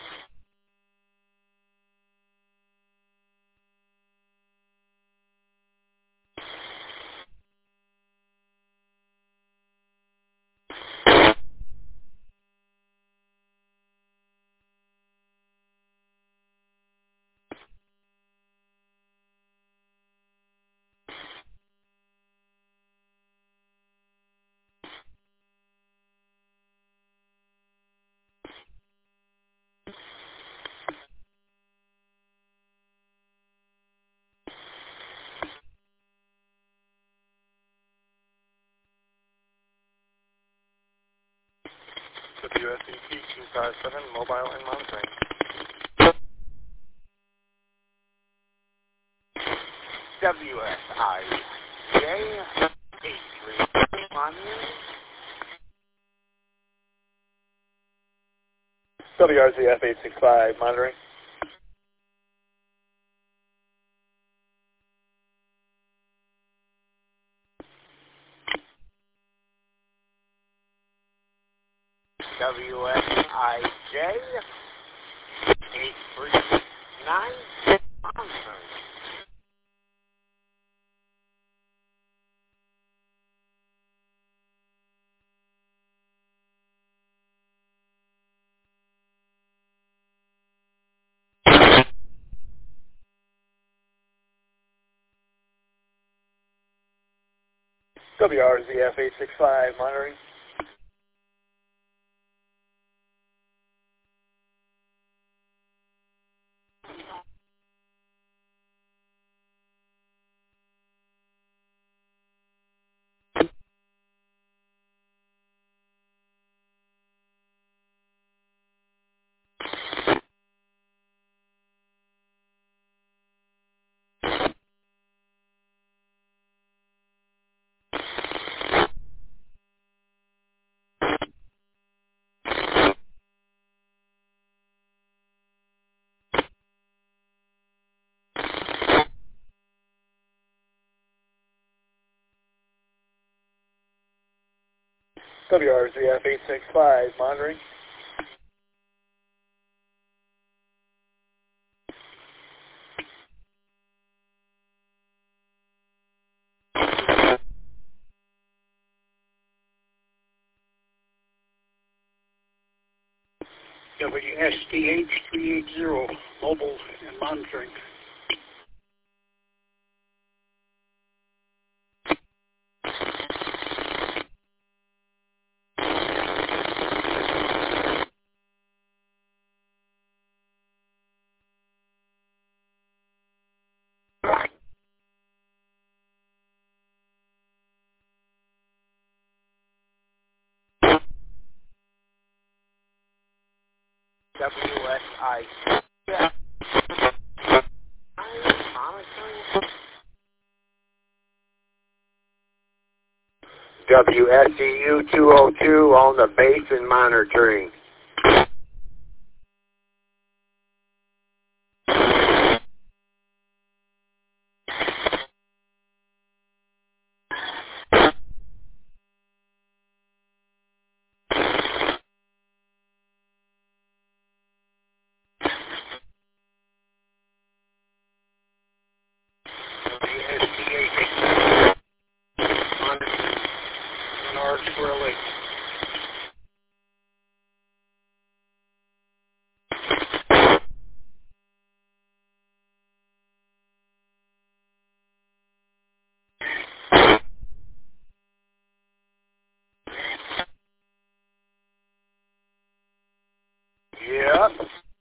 WSET 257 mobile and monitoring. WSIJ 839. Monitoring. WRZF 865 monitoring. WSIJ 839. Monitoring. WRZF 865 monitoring. WRZF 865 monitoring. WSDH 380 mobile and monitoring. WSIJ monitoring. WSEU 202 on the base and monitoring. Yeah.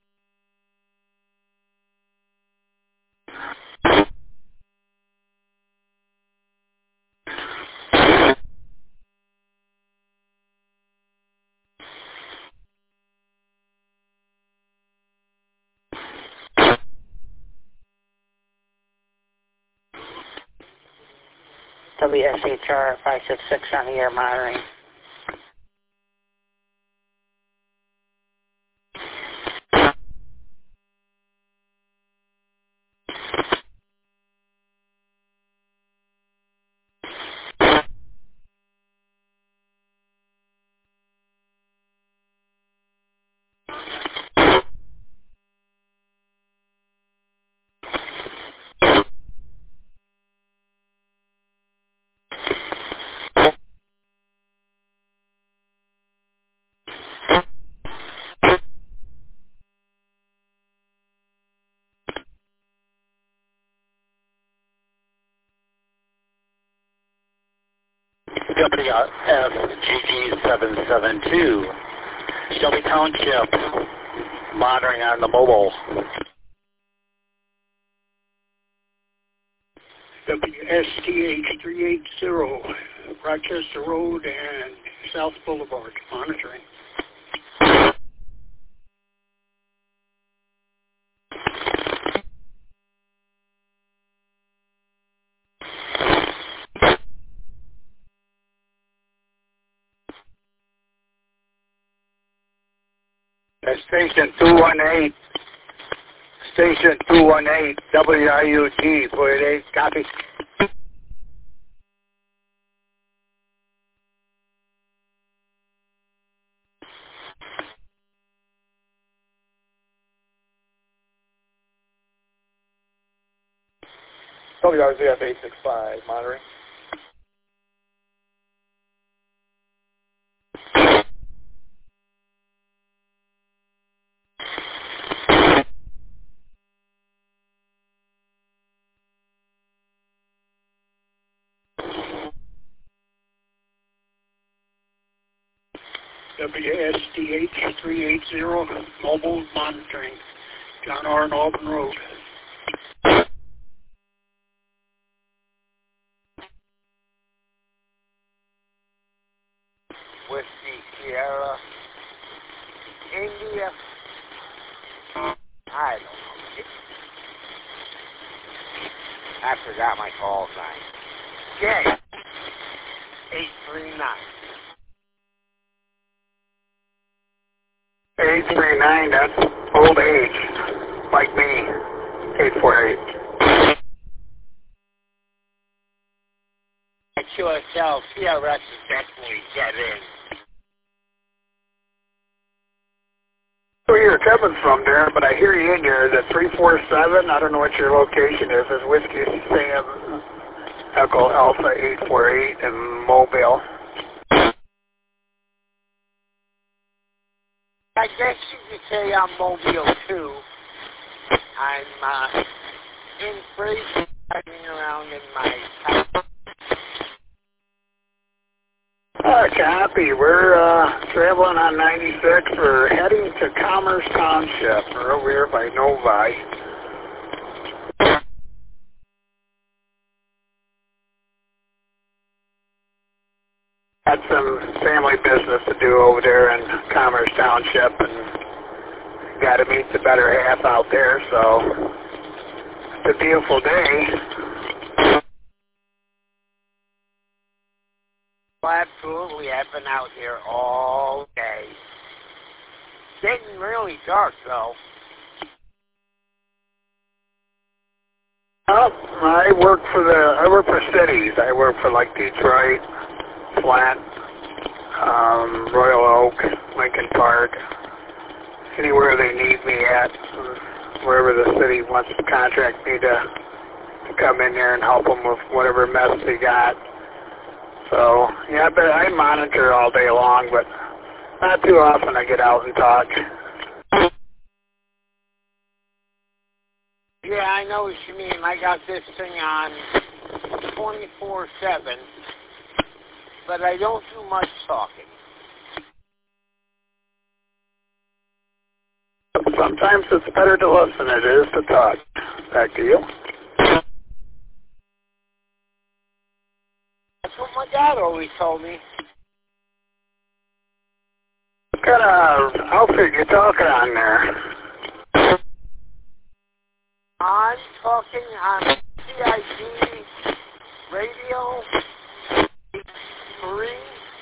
WSHR 566 on the air monitoring. WFGG772, Shelby Township, monitoring on the mobile. WSTH380, Rochester Road and South Boulevard, monitoring. Station 218, Station 218, WIUG 48, copy. WRZF 865, monitoring. WSTH380, mobile monitoring, John R. and Alban Road. Whiskey Sierra, India, I don't know. I forgot my call sign. J, 839. 839, that's old age, like me, 848. I sure tell PRS is definitely dead in. I hear Kevin's from there, but I hear you in there. Is it 347? I don't know what your location is. It's Whiskey Sam Echo Alpha 848 in Mobile. I guess you could say I'm Mobile too. I'm in Fraser, driving around in my house. Copy. We're traveling on 96. We're heading to Commerce Township. We're over here by Novi. Had some family business to do over there in Commerce Township, and got to meet the better half out there, so it's a beautiful day. Well, absolutely. I've been out here all day. Getting really dark, though. I work for cities. I work for like Detroit, Flat, Royal Oak, Lincoln Park, anywhere they need me at, wherever the city wants to contract me to come in there and help them with whatever mess they got. So, yeah, but I monitor all day long, but not too often I get out and talk. Yeah, I know what you mean. I got this thing on 24/7, but I don't do much talking. sometimes it's better to listen than it is to talk. Back to you. That's what my dad always told me. What kind of outfit you talking on there? I'm talking on CIG radio 3.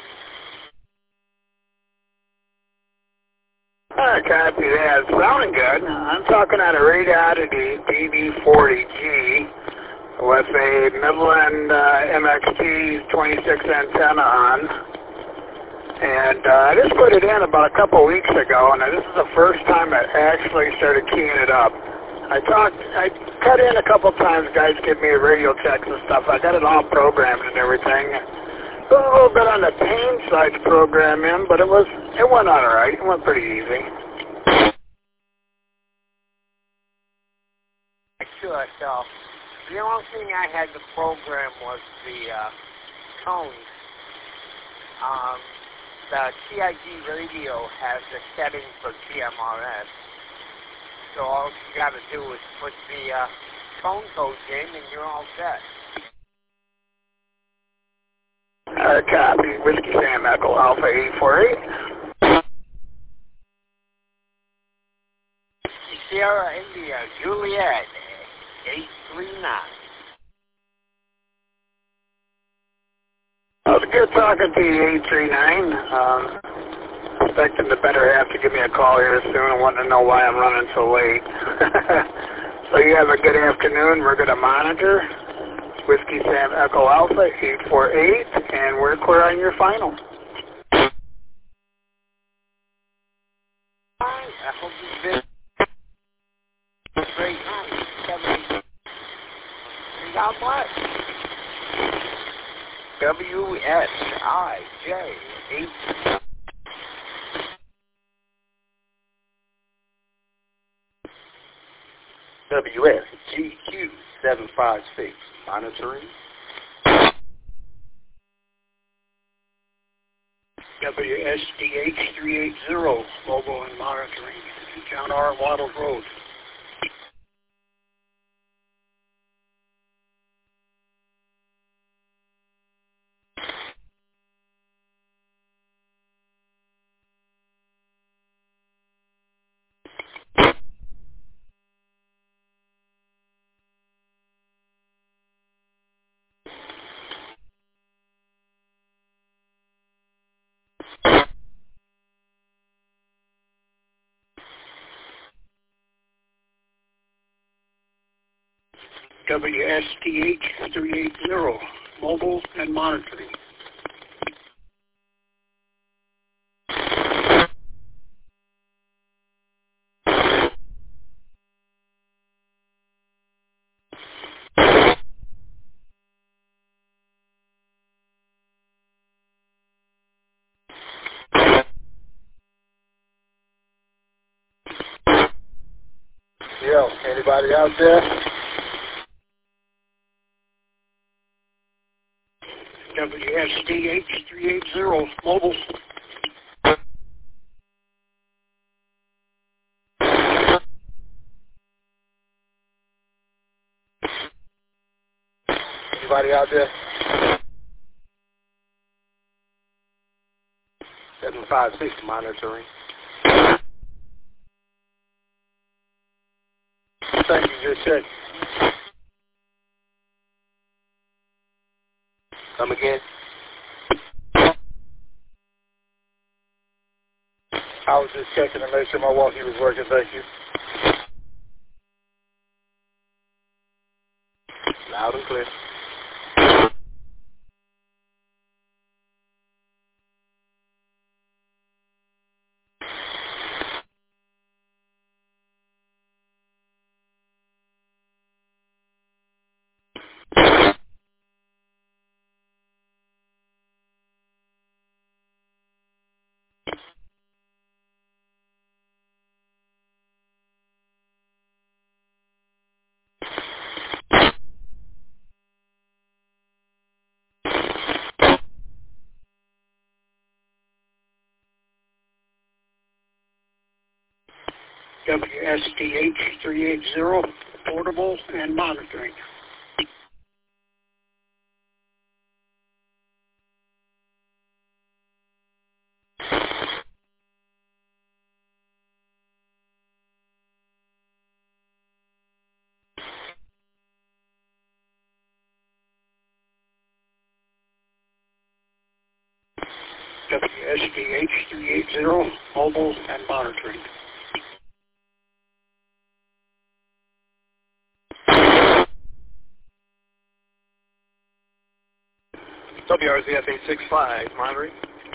Copy that. Sounding good. I'm talking on a Radiodity BB40G with a Midland MXT 26 antenna on. And I just put it in about a couple weeks ago, and this is the first time I actually started keying it up. I cut in a couple times, guys give me radio checks and stuff. I got it all programmed and everything. It was a little bit on the pain side to program in, but it went all right. It went pretty easy. Sure, so the only thing I had to program was the tones. The CIG radio has a setting for GMRS. So all you got to do is put the tone codes in and you're all set. Copy. Whiskey Sam Echo Alpha 848. Sierra India Juliet 839. Well, it's good talking to you, 839. Expecting the better half to give me a call here soon and wanting to know why I'm running so late. So you have a good afternoon. We're going to monitor Whiskey Sam Echo Alpha 848, and we're clear on your final. I hope you've been great night. And God bless. WSIJ 8. WSGQ 756, monitoring. WSDH 380, mobile and monitoring. John R. Waddle Road. WSDH 380, mobile and monitoring. Yo, anybody out there? WSDH 380, mobile. Anybody out there? 756, monitoring. Thank you, good check. Come again? I was just checking to make sure my walkie was working, thank you. Loud and clear. WSDH 380, portable and monitoring. WSDH 380, mobile and monitoring. WRZF 865, monitoring.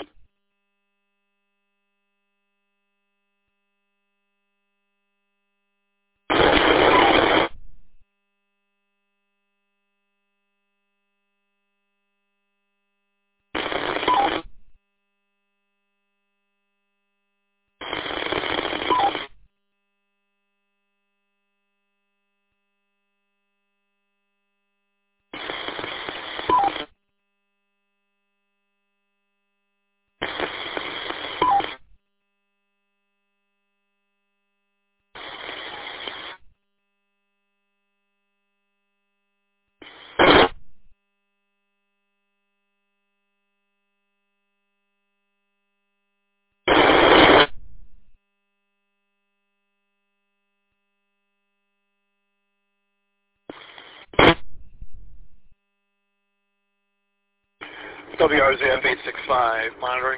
WRZF 865, monitoring.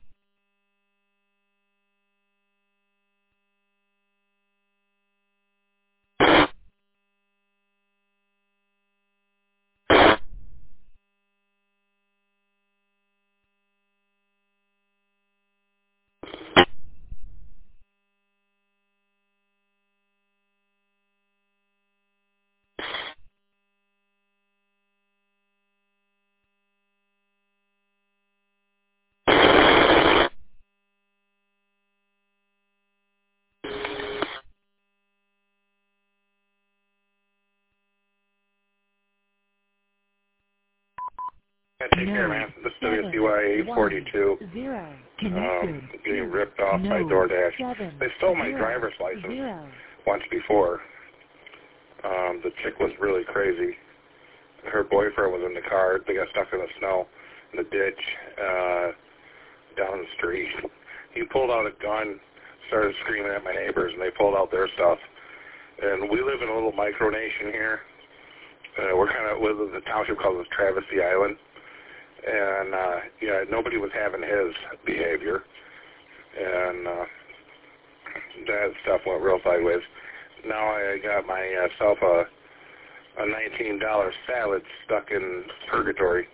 Take care, man. This is WCY 842. Getting ripped off by DoorDash. They stole my driver's license once before. The chick was really crazy. Her boyfriend was in the car. They got stuck in the snow, in the ditch, down the street. He pulled out a gun, started screaming at my neighbors, and they pulled out their stuff. And we live in a little micronation here. We're kind of with the township called Travesty Island. And, yeah, nobody was having his behavior. And that stuff went real sideways. Now I got myself a $19 salad stuck in purgatory.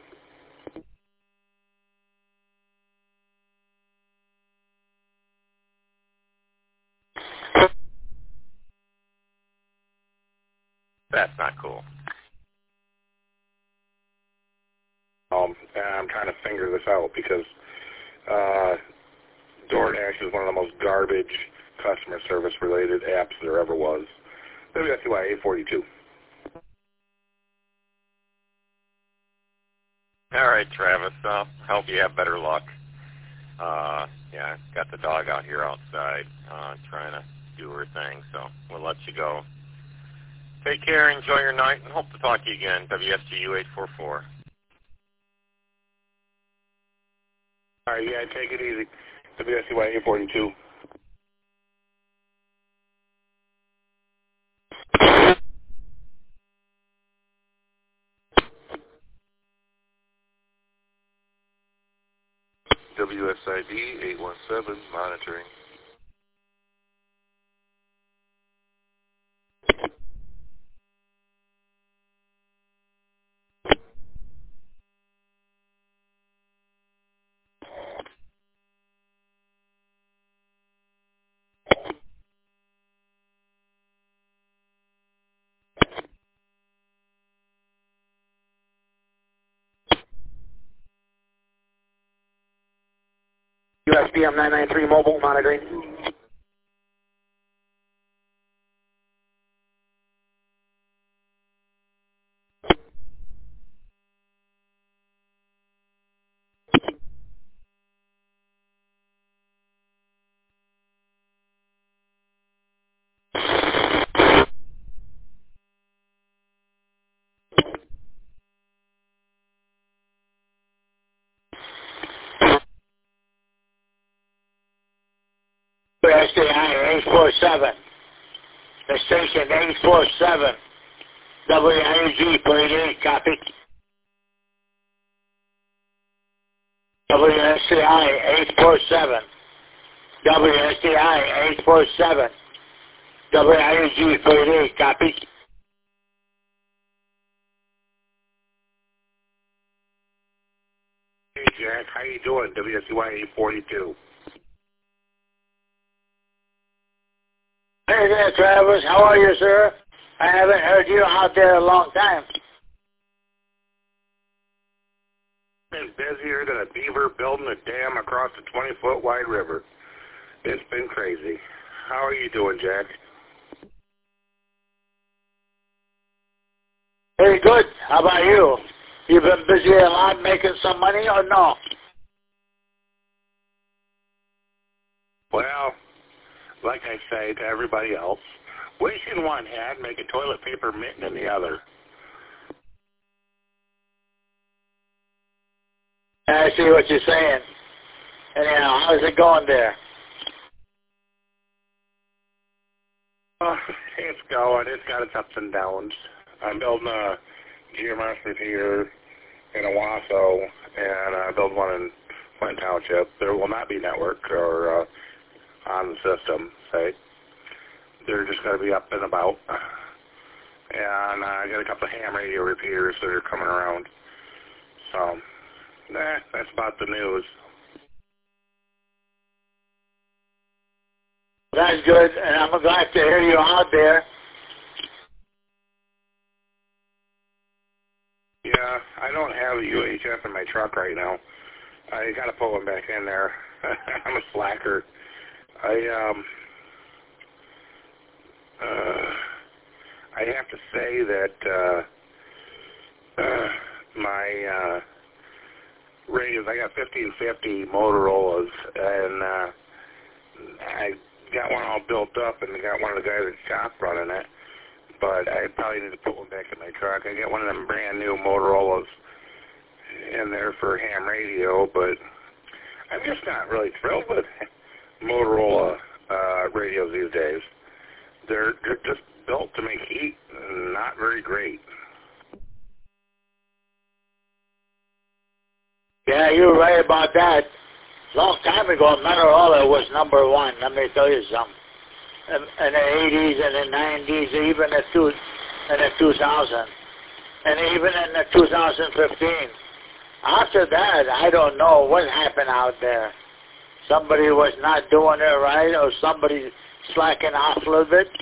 That's not cool. And I'm trying to figure this out because DoorDash is one of the most garbage customer service related apps there ever was. WSUI 842. All right, Travis. I'll help you have better luck. Yeah, got the dog out here outside trying to do her thing, so we'll let you go. Take care, enjoy your night, and hope to talk to you again. WSGU 844. All right, yeah, take it easy. WSUI 842. WSID 817, monitoring. USBM 993 mobile monitoring. SDI 847. The station 847. WIUG 48, copy. WSCI 847. WSCI 847. WIUG 48, copy. Hey Jack, how you doing? WSCY 842. Hey there, Travis. How are you, sir? I haven't heard you out there a long time. Been busier than a beaver building a dam across a 20-foot wide river. It's been crazy. How are you doing, Jack? Very good. How about you? You been busy a lot making some money or no? Well, like I say to everybody else, wish in one hand, make a toilet paper mitten in the other. I see what you're saying. Anyhow, how's it going there? It's going. It's got its ups and downs. I'm building a GMS repeater in Owasso, and I build one in Flint Township. There will not be network or on the system, say. They're just going to be up and about. And I got a couple of ham radio repeaters that are coming around. So, that's about the news. That's good, and I'm glad to hear you out there. Yeah, I don't have a UHF in my truck right now. I got to put one back in there. I'm a slacker. I have to say that my radios, I got 1550 Motorola's, and I got one all built up, and I got one of the guys at the shop running it, but I probably need to put one back in my truck. I got one of them brand new Motorola's in there for ham radio, but I'm just not really thrilled with Motorola radios these days. They're just built to make heat, and not very great. Yeah, you're right about that. Long time ago, Motorola was number one. Let me tell you something. In the 80s and the 90s, even in the 2000s, and even in the 2015. After that, I don't know what happened out there. Somebody was not doing it right, or somebody slacking off a little bit.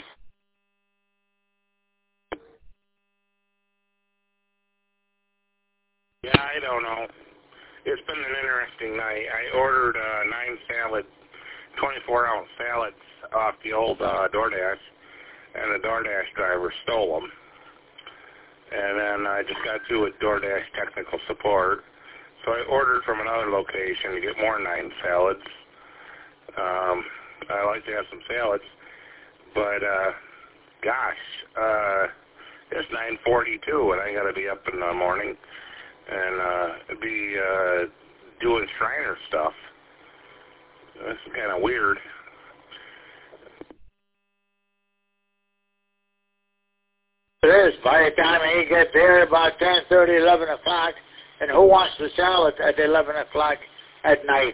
Yeah, I don't know. It's been an interesting night. I ordered 9 salad, 24-ounce salads off the old DoorDash, and the DoorDash driver stole them. And then I just got through with DoorDash technical support. So I ordered from another location to get more 9 salads. I like to have some salads, but gosh, it's 9:42, and I got to be up in the morning and be doing Shriner stuff. This is kind of weird. It is. By the time he get there, about 10:30, 11 o'clock, and who wants the salad at 11 o'clock at night?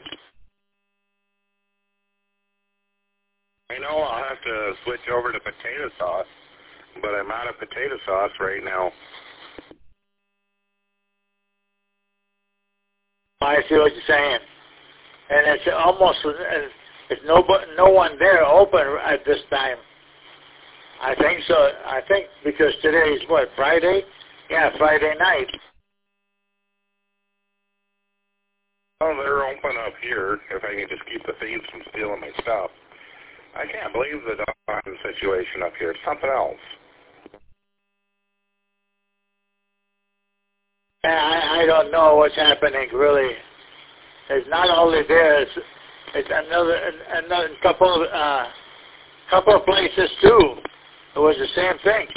I know I'll have to switch over to potato sauce, but I'm out of potato sauce right now. I see what you're saying. And it's almost, it's no one there open at this time. I think so. I think because today is what, Friday? Yeah, Friday night. Oh, they're open up here, if I can just keep the thieves from stealing my stuff. I can't believe the dog situation up here. It's something else. I don't know what's happening, really. It's not only there, it's another couple of places, too. It was the same thing.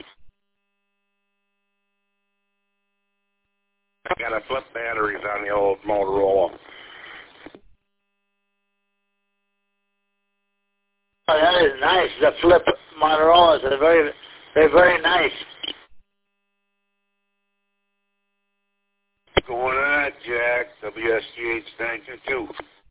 I got to flip batteries on the old Motorola. Oh, that is nice. The flip Motorola's are they're very nice. What's going on, Jack? WSGH 922.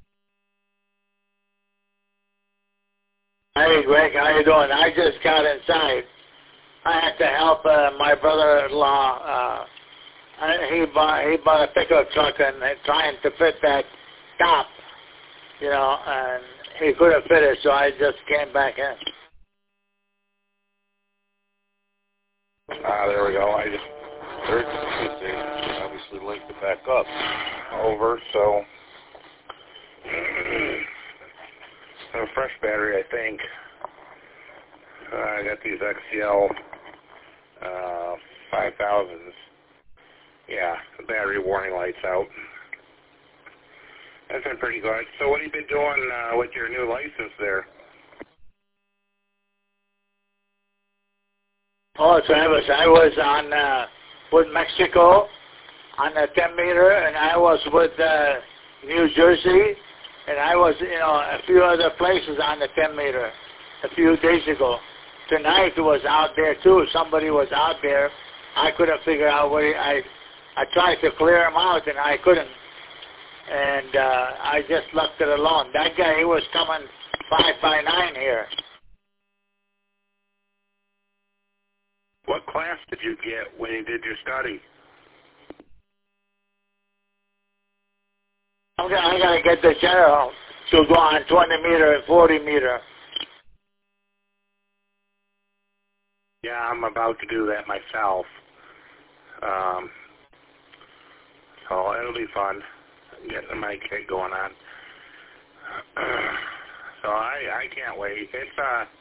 Hey, Greg, how you doing? I just got inside. I had to help my brother-in-law. He bought a pickup truck and trying to fit that top, you know, and he couldn't fit it, so I just came back in. There we go. I just heard they obviously linked it back up over, so a fresh battery, I think. I got these XCL 5000s. Yeah, the battery warning light's out. That's been pretty good. So what have you been doing with your new license there? Oh, Travis, I was on with Mexico on the 10 meter, and I was with New Jersey, and I was, you know, a few other places on the 10 meter a few days ago. Tonight was out there too. Somebody was out there. I couldn't figure out where I tried to clear him out, and I couldn't. And I just left it alone. That guy, he was coming 5x9 here. What class did you get when you did your study? I got to get the general to go on 20 meter and 40 meter. Yeah, I'm about to do that myself. So it'll be fun getting my kid going on. So I can't wait. It's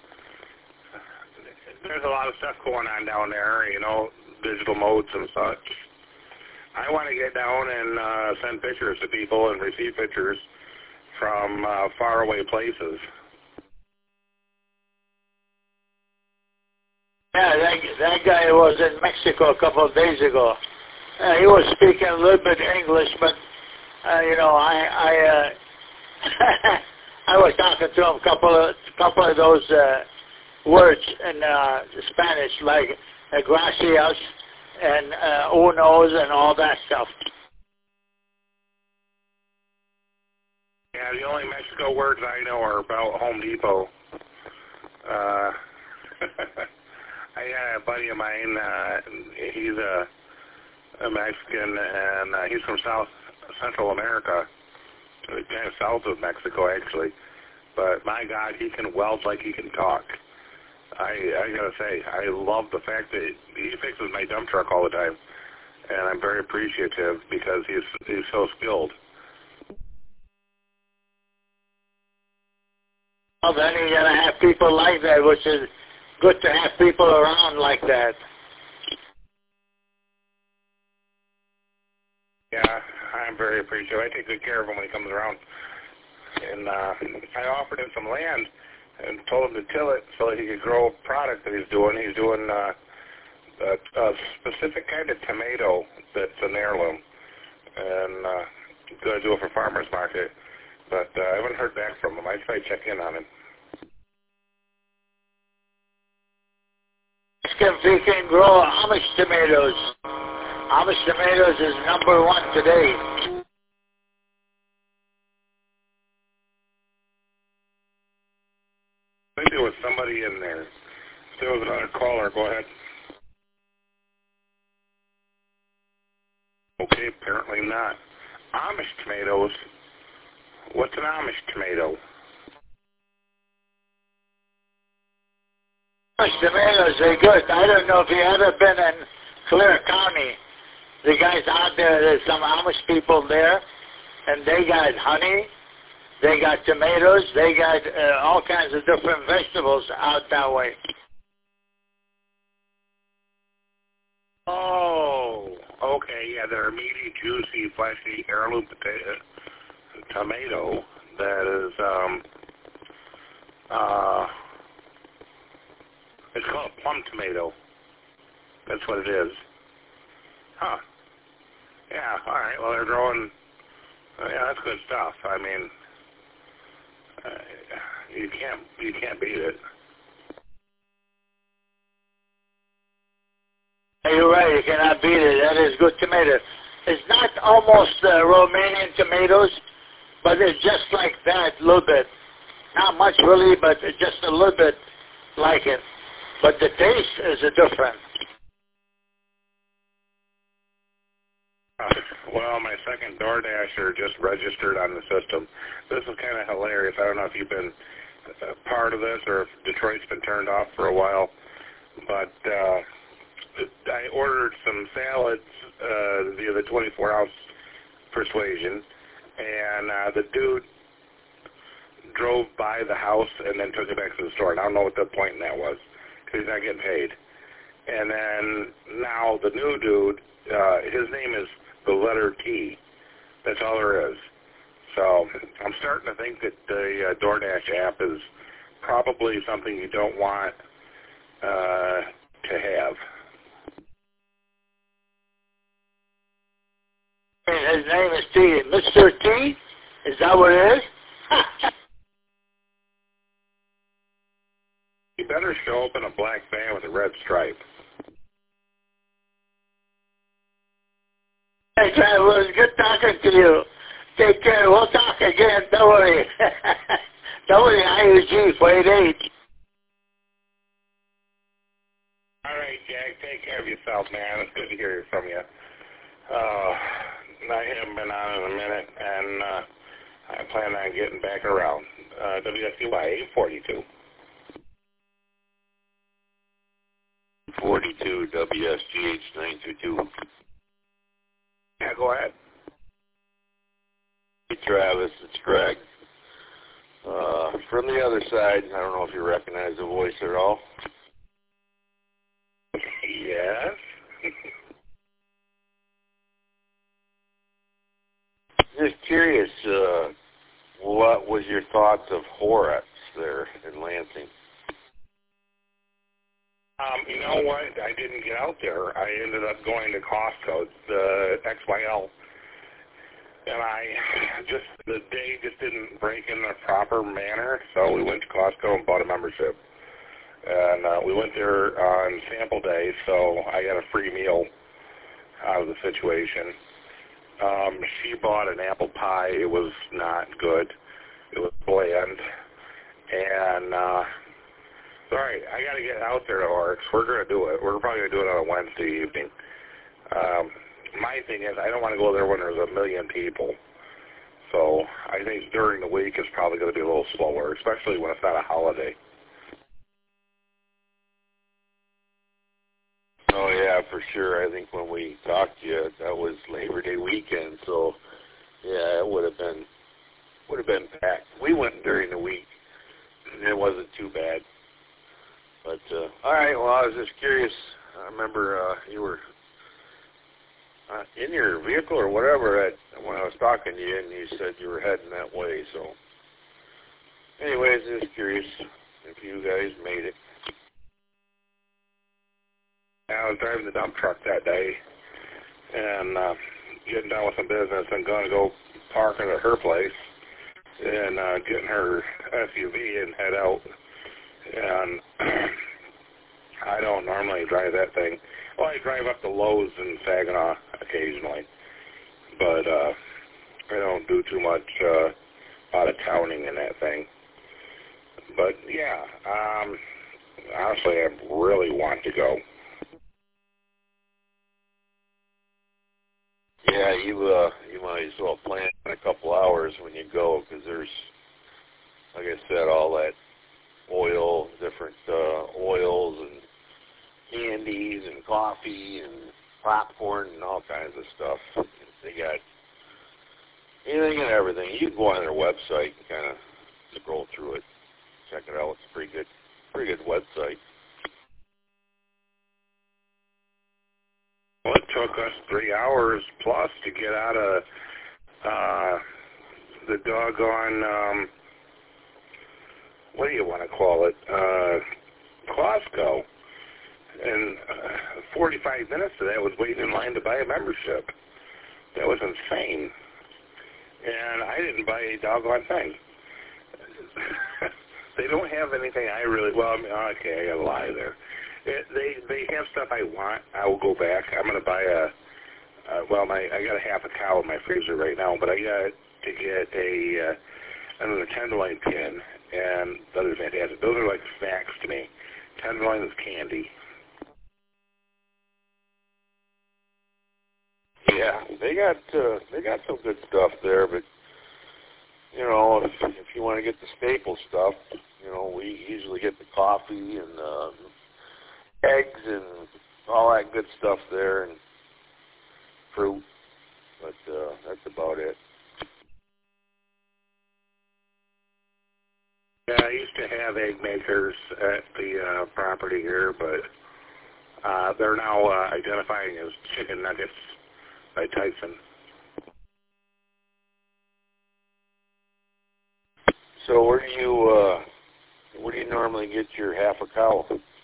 there's a lot of stuff going on down there, you know, digital modes and such. I want to get down and send pictures to people and receive pictures from faraway places. Yeah, that guy was in Mexico a couple of days ago. He was speaking a little bit English, but you know, I was talking to him a couple of those words in Spanish, like gracias and unos and all that stuff. Yeah, the only Mexico words I know are about Home Depot. I got a buddy of mine, he's a Mexican, and he's from Central America, kind of south of Mexico, actually. But my God, he can weld like he can talk. I gotta say, I love the fact that he fixes my dump truck all the time, and I'm very appreciative because he's so skilled. Well, then you gotta have people like that, which is good to have people around like that. Yeah, I'm very appreciative. I take good care of him when he comes around. And I offered him some land and told him to till it so that he could grow a product that he's doing. He's doing a specific kind of tomato that's an heirloom. And he's going to do it for farmer's market. But I haven't heard back from him. I tried to check in on him. If he can grow Amish tomatoes. Amish tomatoes is #1 today. I think there was somebody in there. If there was another caller, go ahead. Okay, apparently not. Amish tomatoes? What's an Amish tomato? Amish tomatoes are good. I don't know if you ever been in Clear County. The guys out there's some Amish people there, and they got honey, they got tomatoes, they got all kinds of different vegetables out that way. Oh, okay, yeah, they're a meaty, juicy, fleshy heirloom tomato that is, it's called a plum tomato. That's what it is. Huh. Yeah, all right, well, they're growing, yeah, that's good stuff. I mean, You can't beat it. You're right, you cannot beat it. That is good tomato. It's not almost Romanian tomatoes, but it's just like that, a little bit. Not much really, but it's just a little bit like it. But the taste is different. Well, my second DoorDasher just registered on the system. This is kind of hilarious. I don't know if you've been part of this or if Detroit's been turned off for a while, but I ordered some salads via the 24-ounce Persuasion, and the dude drove by the house and then took it back to the store. And I don't know what the point in that was, because he's not getting paid. And then now the new dude, his name is the letter T. That's all there is. So I'm starting to think that the DoorDash app is probably something you don't want to have. His name is T. Mr. T? Is that what it is? You better show up in a black van with a red stripe. Hey, Trevor, it was good talking to you. Take care. We'll talk again. Don't worry. WIUG 488. All right, Jack. Take care of yourself, man. It's good to hear from you. I haven't been on in a minute, and I plan on getting back around. WSUY 842. 42 WSGH 922. Yeah, go ahead. Hey, Travis, it's Greg. From the other side, I don't know if you recognize the voice at all. Yes. Just curious, what was your thoughts of Horetz there in Lansing? You know what? I didn't get out there. I ended up going to Costco, the XYL, and the day just didn't break in a proper manner, so we went to Costco and bought a membership. And we went there on sample day, so I got a free meal out of the situation. She bought an apple pie. It was not good. It was bland. And, all right, I got to get out there to Oryx. We're going to do it. We're probably going to do it on a Wednesday evening. My thing is I don't want to go there when there's a million people. So I think during the week it's probably going to be a little slower, especially when it's not a holiday. Oh, yeah, for sure. I think when we talked to you, that was Labor Day weekend. So, yeah, it would have been packed. We went during the week, and it wasn't too bad. But, all right, well, I was just curious. I remember you were in your vehicle or whatever when I was talking to you, and you said you were heading that way. So, anyways, just curious if you guys made it. I was driving the dump truck that day and getting done with some business and going to go park at her place and getting her SUV and head out. And I don't normally drive that thing. Well, I drive up to Lowe's in Saginaw occasionally, but I don't do too much out of towning in that thing. But yeah, honestly, I really want to go. Yeah, you might as well plan in a couple hours when you go, because there's, like I said, all that oil, different oils and candies and coffee and popcorn and all kinds of stuff. They got anything and everything. You can go on their website and kind of scroll through it, check it out. It's a pretty good website. Well, it took us 3 hours plus to get out of the doggone, what do you want to call it, Costco. And 45 minutes of that was waiting in line to buy a membership. That was insane. And I didn't buy a doggone thing. They don't have anything I really, well, I mean, okay, I got to lie there. They have stuff I want. I will go back. I'm going to buy I got a half a cow in my freezer right now, but I got to get another tenderloin pin, and those are fantastic. Those are like snacks to me. Tenderloin is candy. Yeah, they got some good stuff there, but you know, if you want to get the staple stuff, you know, we usually get the coffee and eggs and all that good stuff there, and fruit, but that's about it. Yeah, I used to have egg makers at the property here, but they're now identifying as chicken nuggets by Tyson. So where do you normally get your half a cow?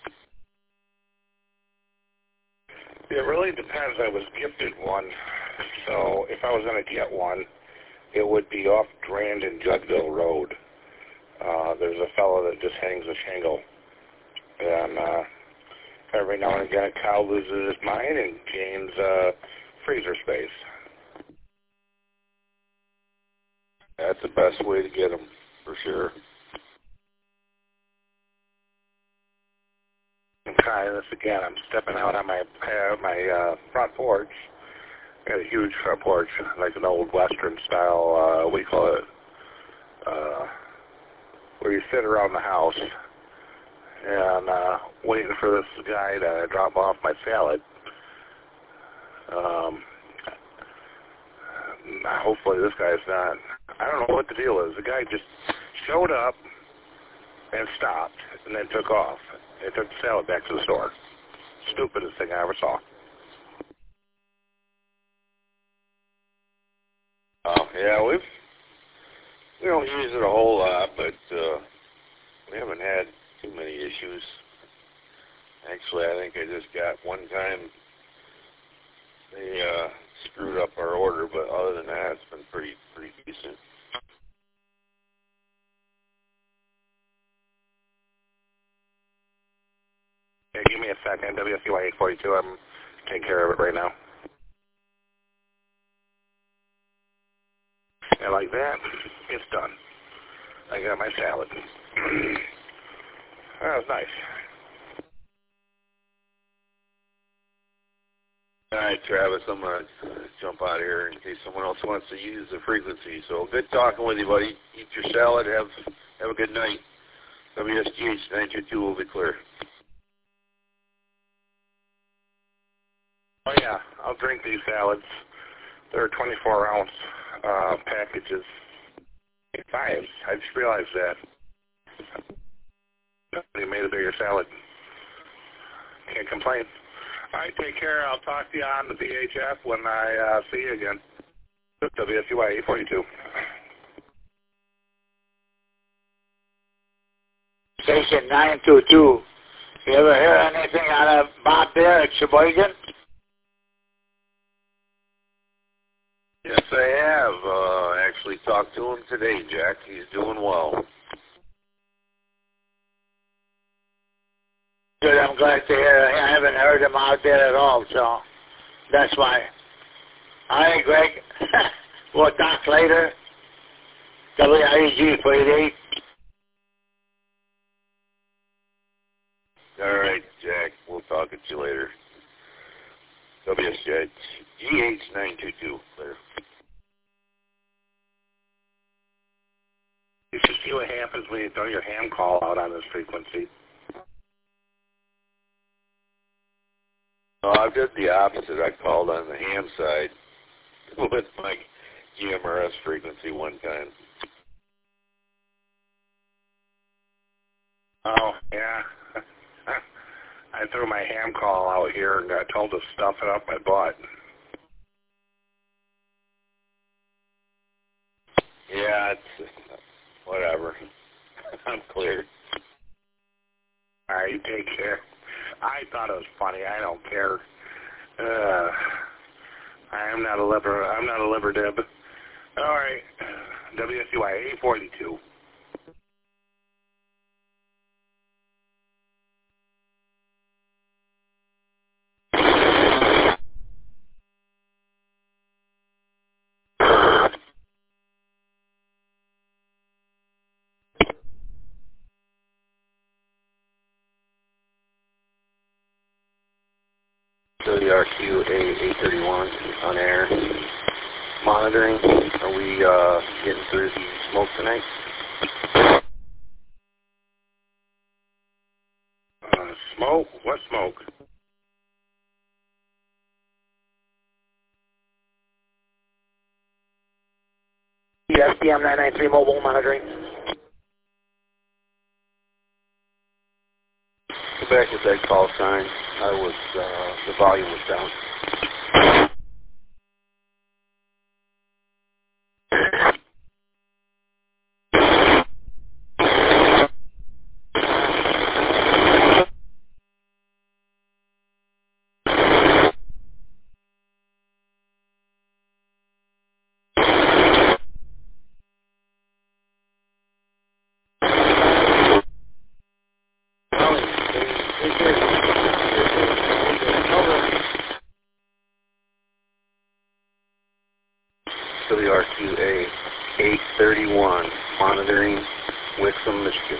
It really depends. I was gifted one, so if I was going to get one, it would be off Grand and Judville Road. There's a fellow that just hangs a shingle, and every now and again a cow loses his mind and gains freezer space. That's the best way to get them, for sure. Okay, this again, I'm stepping out on my front porch. I got a huge front porch, like an old Western style, what do you call it, where you sit around the house and waiting for this guy to drop off my salad. Hopefully this guy's not, I don't know what the deal is. The guy just showed up and stopped and then took off. They took the salad back to the store. Stupidest thing I ever saw. Yeah, we don't use it a whole lot, but we haven't had too many issues. Actually, I think I just got one time they screwed up our order, but other than that, it's been pretty decent. Yeah, give me a second. WSUI 842. I'm taking care of it right now. And like that, it's done. I got my salad. That was nice. All right, Travis, I'm going to jump out of here in case someone else wants to use the frequency. So good talking with you, buddy. Eat your salad. Have a good night. WSGH 922 will be clear. Oh, yeah. I'll drink these salads. They're 24-ounce packages. Fives. I just realized that. They made a bigger salad. Can't complain. All right, take care. I'll talk to you on the VHF when I see you again. WSUI 842. Station 922. You ever hear anything out of Bob there at Sheboygan? Yes, I have. Actually talked to him today, Jack. He's doing well. Good, I'm glad to hear. I haven't heard him out there at all, so that's why. All right, Greg. We'll talk later. WIG 48. All right, Jack. We'll talk at you later. WSGH 922. Clear. You should see what happens when you throw your ham call out on this frequency. I did the opposite. I called on the ham side with my GMRS frequency one time. Oh, yeah. I threw my ham call out here and got told to stuff it up my butt. Yeah, it's whatever. I'm clear. All right, you take care. I thought it was funny. I don't care. I'm not a liver dib. All right. WSUI 842. WRQ A831 on air. Monitoring. Are we getting through the smoke tonight? Smoke? What smoke? USBM 993 mobile monitoring. Go back with that call sign. The volume was down. WRQA 831, monitoring Wixom, Michigan.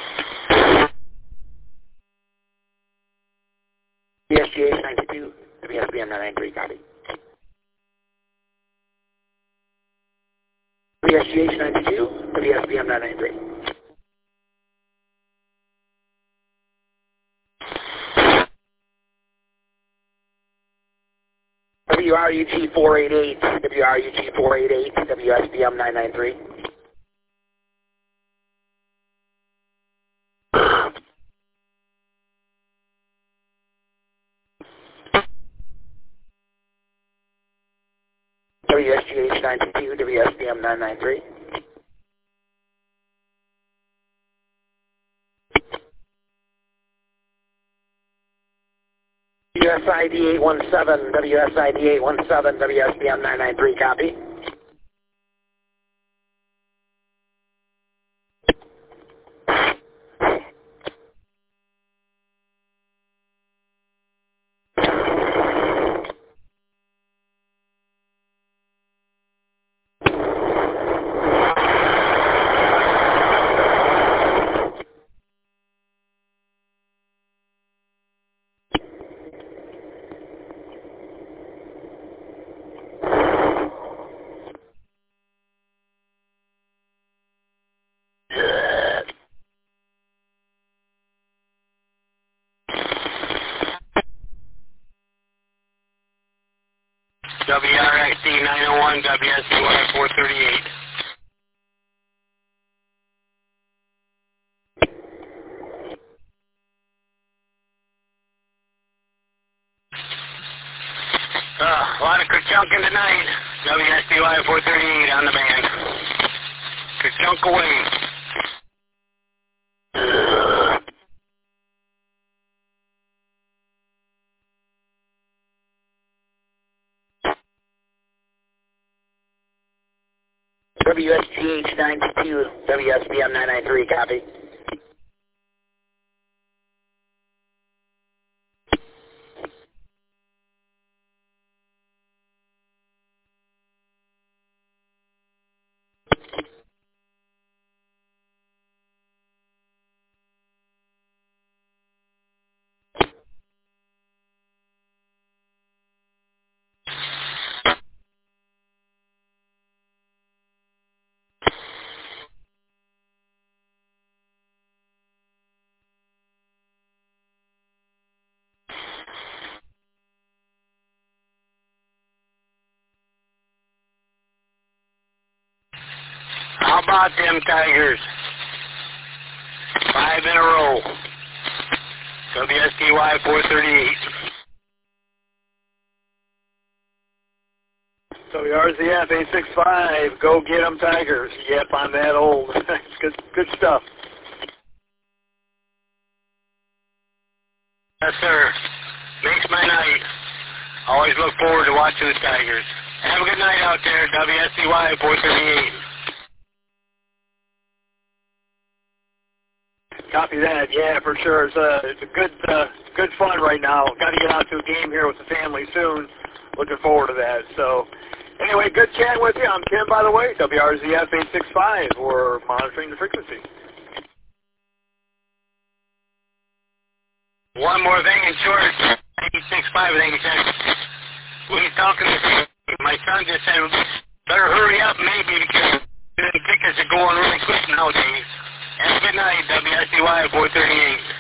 BSGH 92, WSBM 993, copy. BSGH 92, WSBM 993. WRUG 488, WRUG 488, WSBM 993. WSGH 92, WSBM 993. WSID 817, WSID 817, WSBM 993, copy. WRXC 901, WSCY 438. A lot of Kerchunking tonight. WSCY 438 on the band. Kerchunk away. WSGH 92, WSBM 993, copy. How about them Tigers? 5 in a row. WSTY 438. WRZF 865, go get 'em Tigers. Yep, I'm that old. good stuff. Yes, sir. Makes my night. Always look forward to watching the Tigers. Have a good night out there, WSCY 438. Copy that. Yeah, for sure. It's a good fun right now. Got to get out to a game here with the family soon. Looking forward to that. So, anyway, good chatting with you. I'm Tim, by the way. WRZF 865. We're monitoring the frequency. One more thing in short. 86.5, I think he said, when he's talking to me, my son just said, better hurry up maybe because the tickets are going really quick nowadays. Have a good night, WSCY 438.